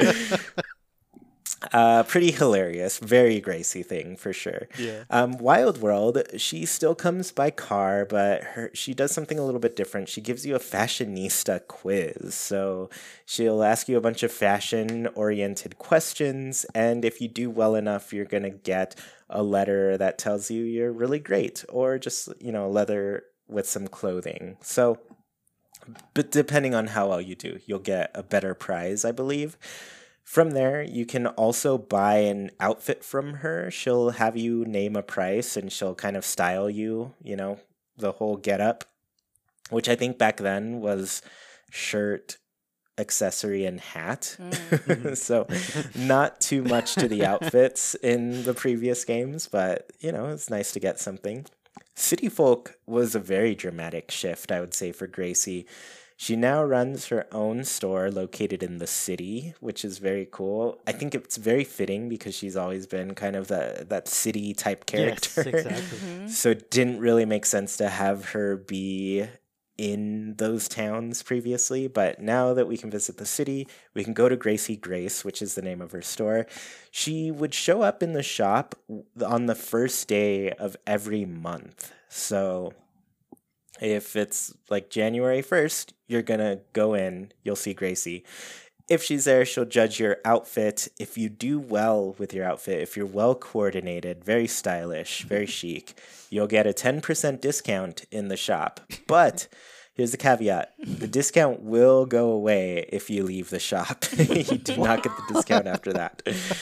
Pretty hilarious, very Gracie thing for sure. Yeah. Wild World, she still comes by car, but she does something a little bit different. She gives you a fashionista quiz. So she'll ask you a bunch of fashion-oriented questions, and if you do well enough, you're going to get a letter that tells you you're really great, or just, a letter with some clothing. So, but depending on how well you do, you'll get a better prize, I believe. From there, you can also buy an outfit from her. She'll have you name a price and she'll kind of style you, the whole getup, which I think back then was shirt, accessory, and hat. So not too much to the outfits in the previous games, but, it's nice to get something. City Folk was a very dramatic shift, I would say, for Gracie. She now runs her own store located in the city, which is very cool. I think it's very fitting because she's always been kind of that city type character. Yes, exactly. So it didn't really make sense to have her be in those towns previously. But now that we can visit the city, we can go to Gracie Grace, which is the name of her store. She would show up in the shop on the first day of every month. So if it's like January 1st, you're going to go in, you'll see Gracie. If she's there, she'll judge your outfit. If you do well with your outfit, if you're well coordinated, very stylish, very chic, you'll get a 10% discount in the shop. But here's the caveat. The discount will go away if you leave the shop. You do not get the discount after that.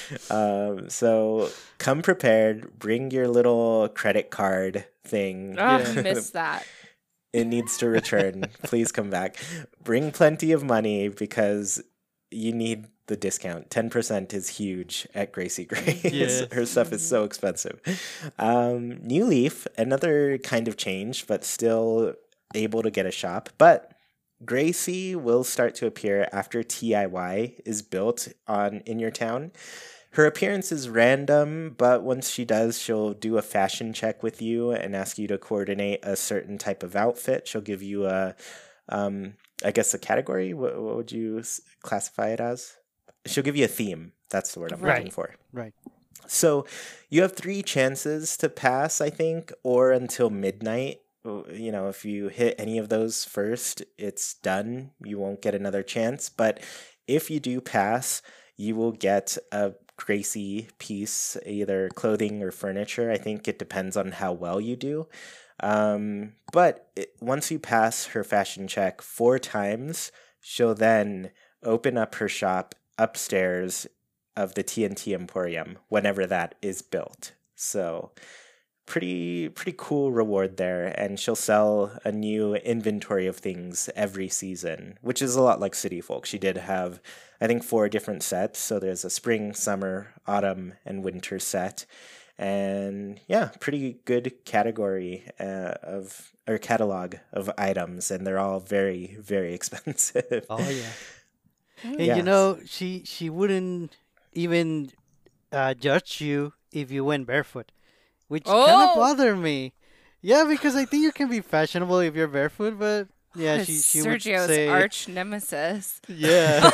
So come prepared. Bring your little credit card thing. I missed that. It needs to return. Please come back. Bring plenty of money because you need the discount. 10% is huge at Gracie Grace. Yes. Her stuff is so expensive. New Leaf, another kind of change, but still able to get a shop. But Gracie will start to appear after TIY is built in your town. Her appearance is random, but once she does, she'll do a fashion check with you and ask you to coordinate a certain type of outfit. She'll give you a category. What would you classify it as? She'll give you a theme. That's the word I'm looking for. Right. So you have 3 chances to pass, I think, or until midnight. If you hit any of those first, it's done. You won't get another chance. But if you do pass, you will get a Gracie piece, either clothing or furniture. I think it depends on how well you do. But once you pass her fashion check 4 times, she'll then open up her shop upstairs of the TNT Emporium whenever that is built. So pretty cool reward there, and she'll sell a new inventory of things every season, which is a lot like City Folk. She did have, I think, 4 different sets. So there's a spring, summer, autumn, and winter set. And yeah, pretty good category catalog of items, and they're all very, very expensive. Oh yeah. And Yes. she wouldn't even judge you if you went barefoot, which kind of bothered me. Yeah, because I think you can be fashionable if you're barefoot, but yeah, she would Sergio's say, arch nemesis. yeah.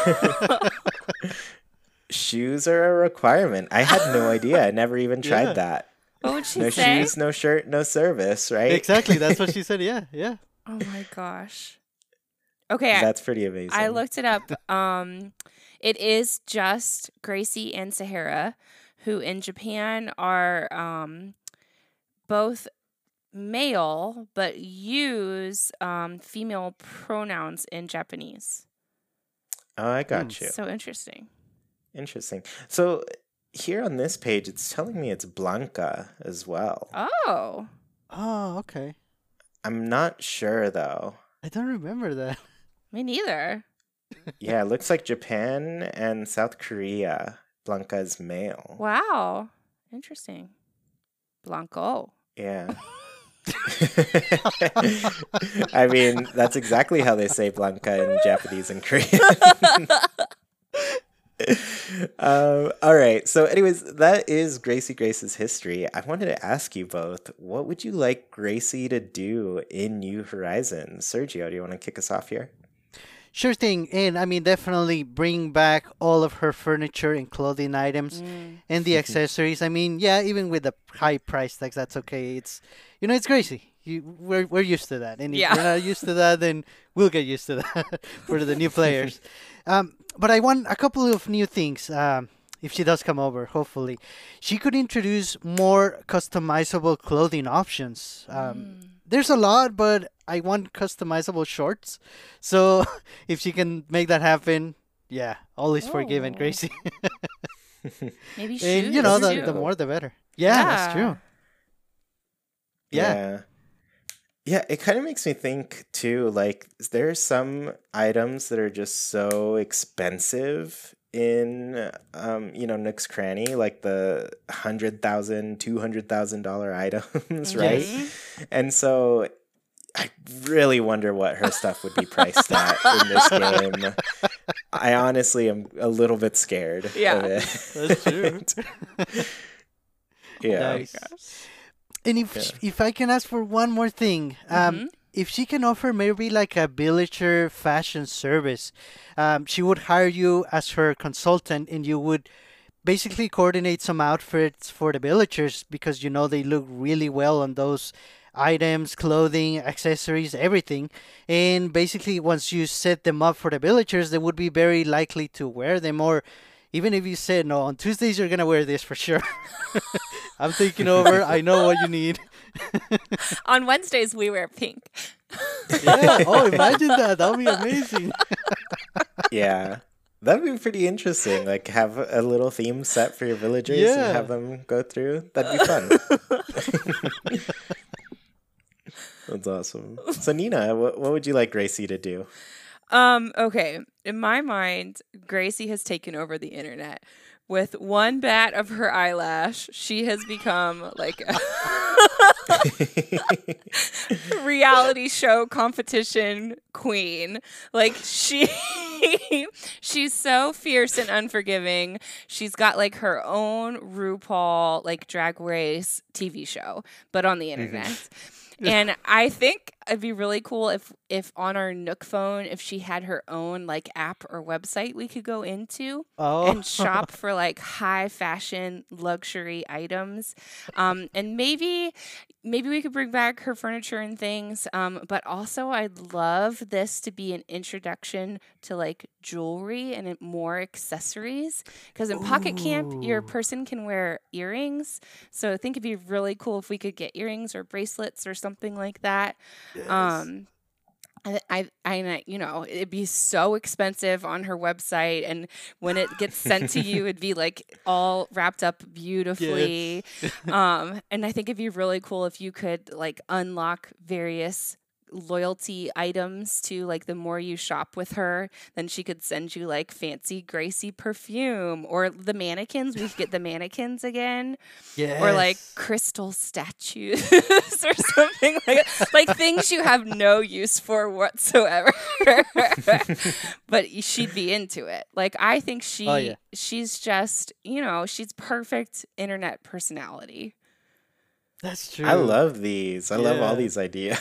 Shoes are a requirement. I had no idea. I never even tried Yeah. that. What would she No say? shoes, no shirt, no service, right? Exactly. That's what she said. Yeah, yeah. Oh my gosh. Okay, That's pretty amazing. I looked it up. It is just Gracie and Sahara, who in Japan are both male but use female pronouns in Japanese. Oh, I got you. So interesting. Interesting. So here on this page, it's telling me it's Blanca as well. Oh. Oh, okay. I'm not sure though. I don't remember that. Me neither. Yeah, it looks like Japan and South Korea. Blanca is male. Wow. Interesting. Blanco. Yeah. I mean, that's exactly how they say Blanca in Japanese and Korean. All right. So, anyways, that is Gracie Grace's history. I wanted to ask you both, what would you like Gracie to do in New Horizons? Sergio, do you want to kick us off here? Sure thing. And I mean, definitely bring back all of her furniture and clothing items and the accessories. I mean, yeah, even with the high price tags, that's okay. It's Gracie. We're used to that. And if Yeah. you're not used to that, then we'll get used to that for the new players. But I want a couple of new things. If she does come over, hopefully, she could introduce more customizable clothing options. There's a lot, but I want customizable shorts. So if she can make that happen, yeah, all is forgiven, Oh. Gracie. Maybe shoes. And too. the more the better. Yeah, that's true. Yeah. Yeah. Yeah, it kind of makes me think too, like there are some items that are just so expensive in Nook's Cranny, like the $100,000, $200,000 items, right? Mhm. And so I really wonder what her stuff would be priced at in this game. I honestly am a little bit scared Yeah. of it. That's true. Yeah. Nice. And if I can ask for one more thing, if she can offer maybe like a villager fashion service, she would hire you as her consultant, and you would basically coordinate some outfits for the villagers because they look really well on those items, clothing, accessories, everything. And basically, once you set them up for the villagers, they would be very likely to wear them. Or even if you said, no, on Tuesdays you're gonna wear this for sure. I'm taking over. I know what you need. On Wednesdays, we wear pink. Yeah. Oh, imagine that. That would be amazing. Yeah. That'd be pretty interesting. Like have a little theme set for your villagers and Yeah. have them go through. That'd be fun. That's awesome. So Nina, what would you like Gracie to do? Okay. In my mind, Gracie has taken over the internet. With one bat of her eyelash, she has become like a reality show competition queen. Like she's so fierce and unforgiving. She's got like her own RuPaul like drag race TV show, but on the internet. And I think it'd be really cool if on our Nook phone, if she had her own like app or website we could go into and shop for like high fashion luxury items. And maybe we could bring back her furniture and things. But also I'd love this to be an introduction to like jewelry and more accessories. Because in Pocket Camp, your person can wear earrings. So I think it'd be really cool if we could get earrings or bracelets or something like that. It'd be so expensive on her website, and when it gets sent to you, it'd be like all wrapped up beautifully. And I think it'd be really cool if you could like unlock various loyalty items to like the more you shop with her, then she could send you like fancy Gracie perfume, or the mannequins. We could get the mannequins again. Or like crystal statues or something like things you have no use for whatsoever. But she'd be into it. Like I think she's just, she's perfect internet personality. That's true. I love these. I love all these ideas.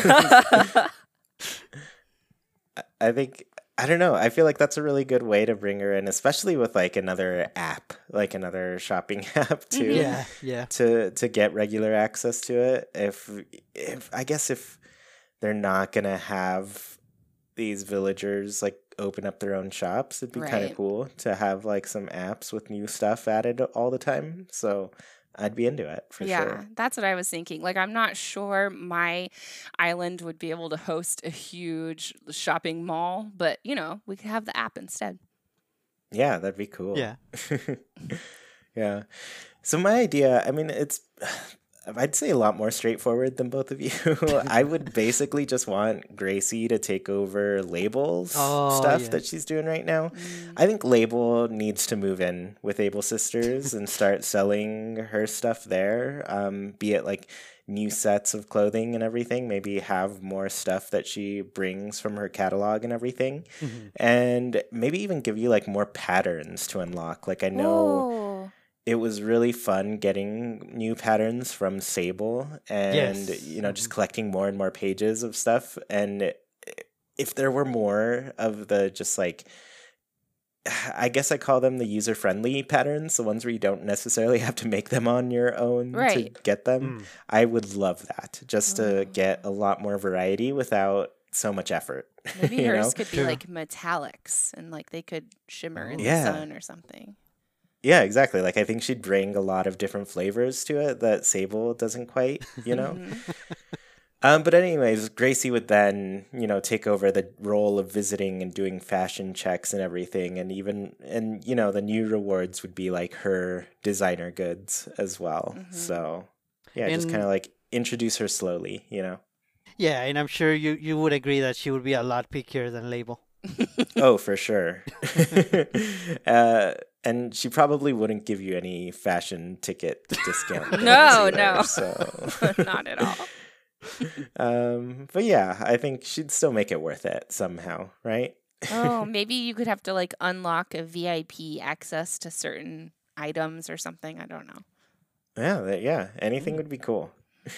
I think, I don't know. I feel like that's a really good way to bring her in, especially with like another app, like another shopping app too. Yeah. To get regular access to it. If I guess if they're not gonna have these villagers like open up their own shops, it'd be kind of cool to have like some apps with new stuff added all the time. So I'd be into it for sure. Yeah, that's what I was thinking. Like, I'm not sure my island would be able to host a huge shopping mall, but, we could have the app instead. Yeah, that'd be cool. Yeah. Yeah. So my idea, I mean, I'd say a lot more straightforward than both of you. I would basically just want Gracie to take over Label's stuff yeah. that she's doing right now. I think Label needs to move in with Able Sisters and start selling her stuff there, be it like new sets of clothing and everything, maybe have more stuff that she brings from her catalog and everything, and maybe even give you like more patterns to unlock. Like I know it was really fun getting new patterns from Sable and just collecting more and more pages of stuff. And if there were more of the just like, I guess I call them the user-friendly patterns, the ones where you don't necessarily have to make them on your own to get them. I would love that, just to get a lot more variety without so much effort. Maybe hers could be like metallics and like they could shimmer in the sun or something. Yeah, exactly. Like I think she'd bring a lot of different flavors to it that Sable doesn't quite, But anyways, Gracie would then, take over the role of visiting and doing fashion checks and everything. And the new rewards would be like her designer goods as well. So, yeah, just kind of like introduce her slowly, Yeah, and I'm sure you would agree that she would be a lot pickier than Label. Oh, for sure. And she probably wouldn't give you any fashion ticket discount. No. So. Not at all. But yeah, I think she'd still make it worth it somehow, right? Oh, maybe you could have to like unlock a VIP access to certain items or something. I don't know. Yeah, anything would be cool.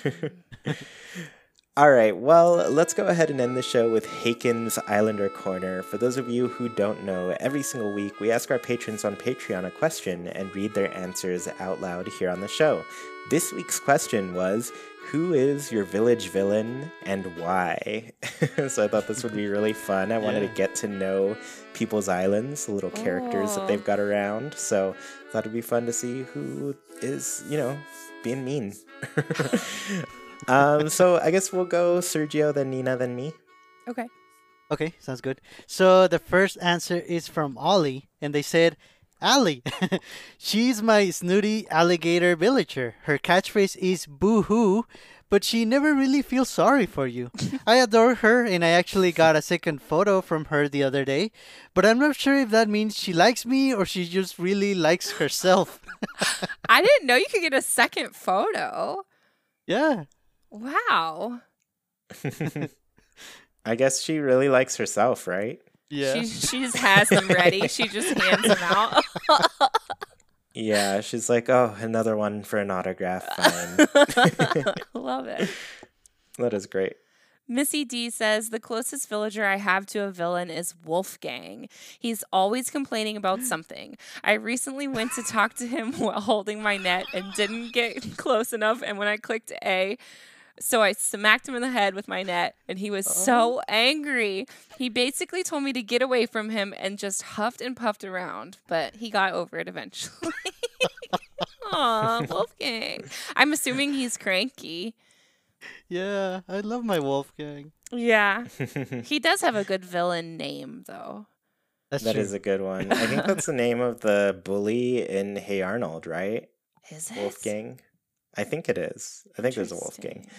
All right, well, let's go ahead and end the show with Haken's Islander Corner. For those of you who don't know, every single week we ask our patrons on Patreon a question and read their answers out loud here on the show. This week's question was, who is your village villain and why? So I thought this would be really fun. I wanted to get to know people's islands, the little characters that they've got around. So I thought it'd be fun to see who is, being mean. So I guess we'll go Sergio, then Nina, then me. Okay, sounds good. So the first answer is from Ollie, and they said, Allie. She's my snooty alligator villager. Her catchphrase is boo-hoo, but she never really feels sorry for you. I adore her, and I actually got a second photo from her the other day, but I'm not sure if that means she likes me or she just really likes herself. I didn't know you could get a second photo. Yeah. Wow. I guess she really likes herself, right? Yeah. She just has them ready. She just hands them out. Yeah, she's like, oh, another one for an autograph. Fine. Love it. That is great. Missy D says, the closest villager I have to a villain is Wolfgang. He's always complaining about something. I recently went to talk to him while holding my net and didn't get close enough. And when I clicked A, so I smacked him in the head with my net, and he was so angry. He basically told me to get away from him and just huffed and puffed around, but he got over it eventually. Aw, Wolfgang. I'm assuming he's cranky. Yeah, I love my Wolfgang. Yeah. He does have a good villain name, though. That is a good one. I think that's the name of the bully in Hey Arnold, right? Is it? Wolfgang. I think it is. I think there's a Wolfgang.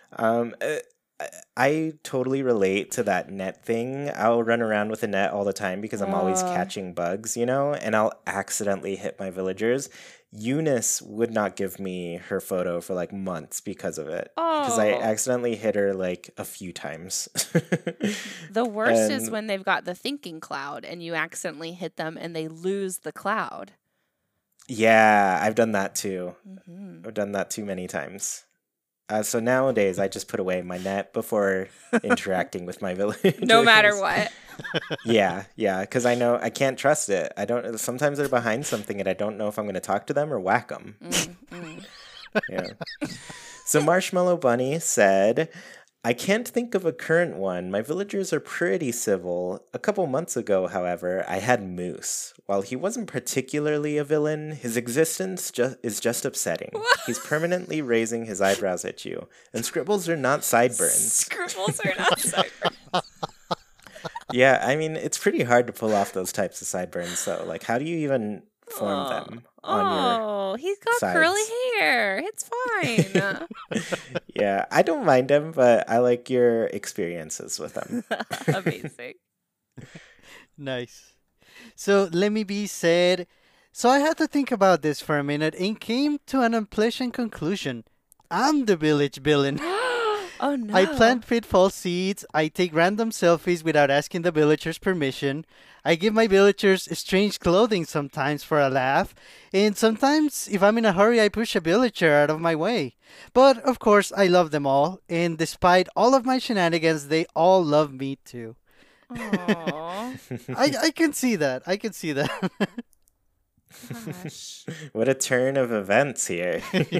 I totally relate to that net thing. I'll run around with a net all the time because I'm always catching bugs, and I'll accidentally hit my villagers. Eunice would not give me her photo for like months because of it. Because I accidentally hit her like a few times. The worst is when they've got the thinking cloud and you accidentally hit them and they lose the cloud. Yeah, I've done that too. I've done that too many times. So nowadays, I just put away my net before interacting with my villagers. No matter what. Yeah, because I know I can't trust it. Sometimes they're behind something and I don't know if I'm going to talk to them or whack them. Yeah. So Marshmallow Bunny said, I can't think of a current one. My villagers are pretty civil. A couple months ago, however, I had Moose. While he wasn't particularly a villain, his existence is just upsetting. He's permanently raising his eyebrows at you. And scribbles are not sideburns. Scribbles are not sideburns. Yeah, I mean, it's pretty hard to pull off those types of sideburns, though. Like, how do you even form them on your he's got sides? curly hair. It's fine. Yeah, I don't mind him, but I like your experiences with him. Amazing. Nice. So let me be said. So I had to think about this for a minute and came to an unpleasant conclusion. I'm the village villain. Oh no. I plant pitfall seeds. I take random selfies without asking the villagers' permission. I give my villagers strange clothing sometimes for a laugh. And sometimes, if I'm in a hurry, I push a villager out of my way. But of course, I love them all. And despite all of my shenanigans, they all love me too. Aww. I can see that. I can see that. Gosh. What a turn of events here.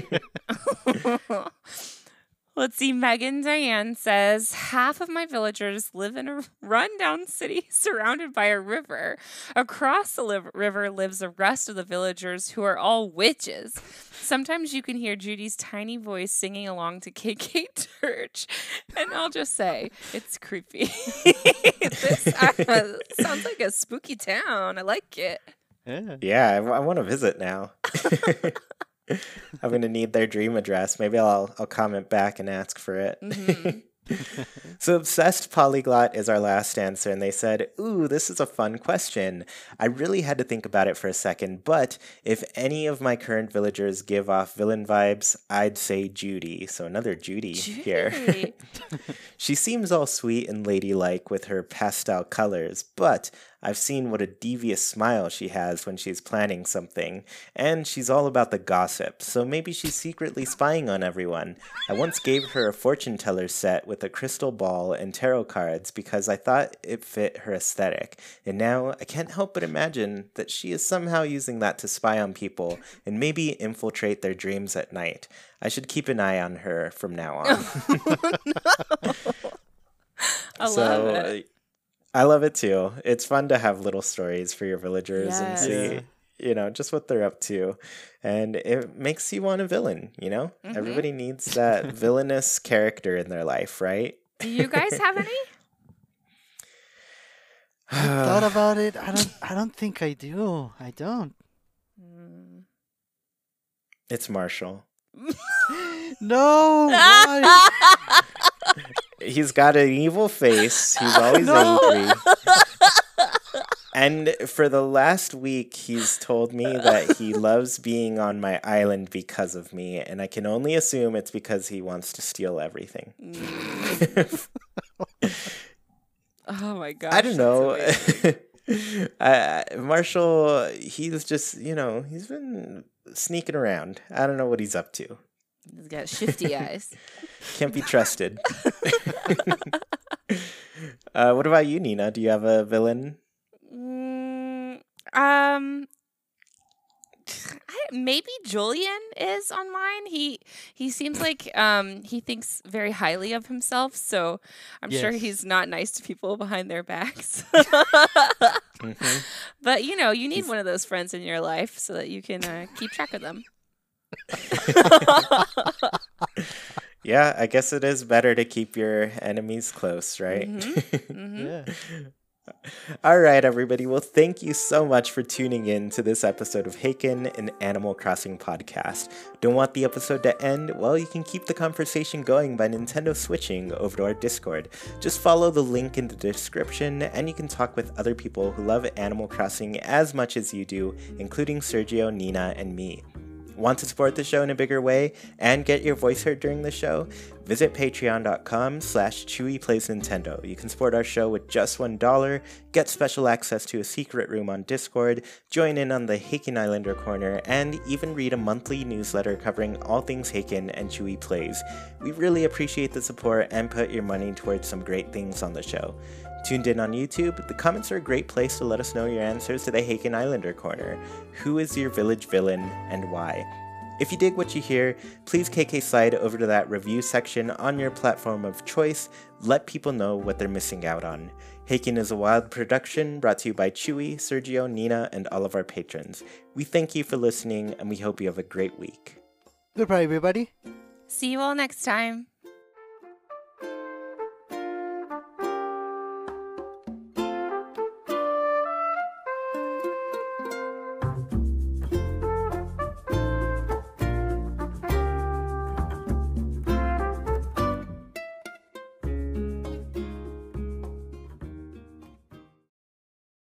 Let's see. Megan Diane says, half of my villagers live in a rundown city surrounded by a river. Across the river lives the rest of the villagers who are all witches. Sometimes you can hear Judy's tiny voice singing along to KK Church. And I'll just say, it's creepy. This sounds like a spooky town. I like it. Yeah. Yeah, I want to visit now. I'm gonna need their dream address. Maybe I'll comment back and ask for it. Mm-hmm. So Obsessed Polyglot is our last answer, and they said, ooh, this is a fun question. I really had to think about it for a second, but if any of my current villagers give off villain vibes, I'd say Judy. So another Judy here. She seems all sweet and ladylike with her pastel colors, but I've seen what a devious smile she has when she's planning something, and she's all about the gossip, so maybe she's secretly spying on everyone. I once gave her a fortune teller set with a crystal ball and tarot cards because I thought it fit her aesthetic, and now I can't help but imagine that she is somehow using that to spy on people and maybe infiltrate their dreams at night. I should keep an eye on her from now on. I love it. I love it too. It's fun to have little stories for your villagers and Yes. see, just what they're up to. And it makes you want a villain, Mhm. Everybody needs that villainous character in their life, right? Do you guys have any? I thought about it. I don't think I do. I don't. It's Marshall. No. Why? He's got an evil face. He's always No. angry. And for the last week, he's told me that he loves being on my island because of me, and I can only assume it's because he wants to steal everything. Oh my gosh. I don't know. that's amazing. Marshall, he's just, he's been sneaking around. I don't know what he's up to. He's got shifty eyes. Can't be trusted. What about you, Nina? Do you have a villain? Maybe Julian is on mine. He seems like he thinks very highly of himself, so I'm sure Yes. he's not nice to people behind their backs. Mm-hmm. But you need one of those friends in your life so that you can keep track of them. Yeah, I guess it is better to keep your enemies close, right? Mm-hmm. Yeah. All right, everybody. Well, thank you so much for tuning in to this episode of Haken, an Animal Crossing podcast. Don't want the episode to end? Well, you can keep the conversation going by Nintendo switching over to our Discord. Just follow the link in the description, and you can talk with other people who love Animal Crossing as much as you do, including Sergio, Nina, and me. Want to support the show in a bigger way and get your voice heard during the show? Visit patreon.com/ChewyPlaysNintendo. You can support our show with just $1, get special access to a secret room on Discord, join in on the Haken Islander Corner, and even read a monthly newsletter covering all things Haken and Chewy Plays. We really appreciate the support and put your money towards some great things on the show. Tuned in on YouTube, the comments are a great place to let us know your answers to the Haken Islander Corner. Who is your village villain and why? If you dig what you hear, please KK slide over to that review section on your platform of choice. Let people know what they're missing out on. Haken is a wild production brought to you by Chewy, Sergio, Nina, and all of our patrons. We thank you for listening, and we hope you have a great week. Goodbye, everybody. See you all next time.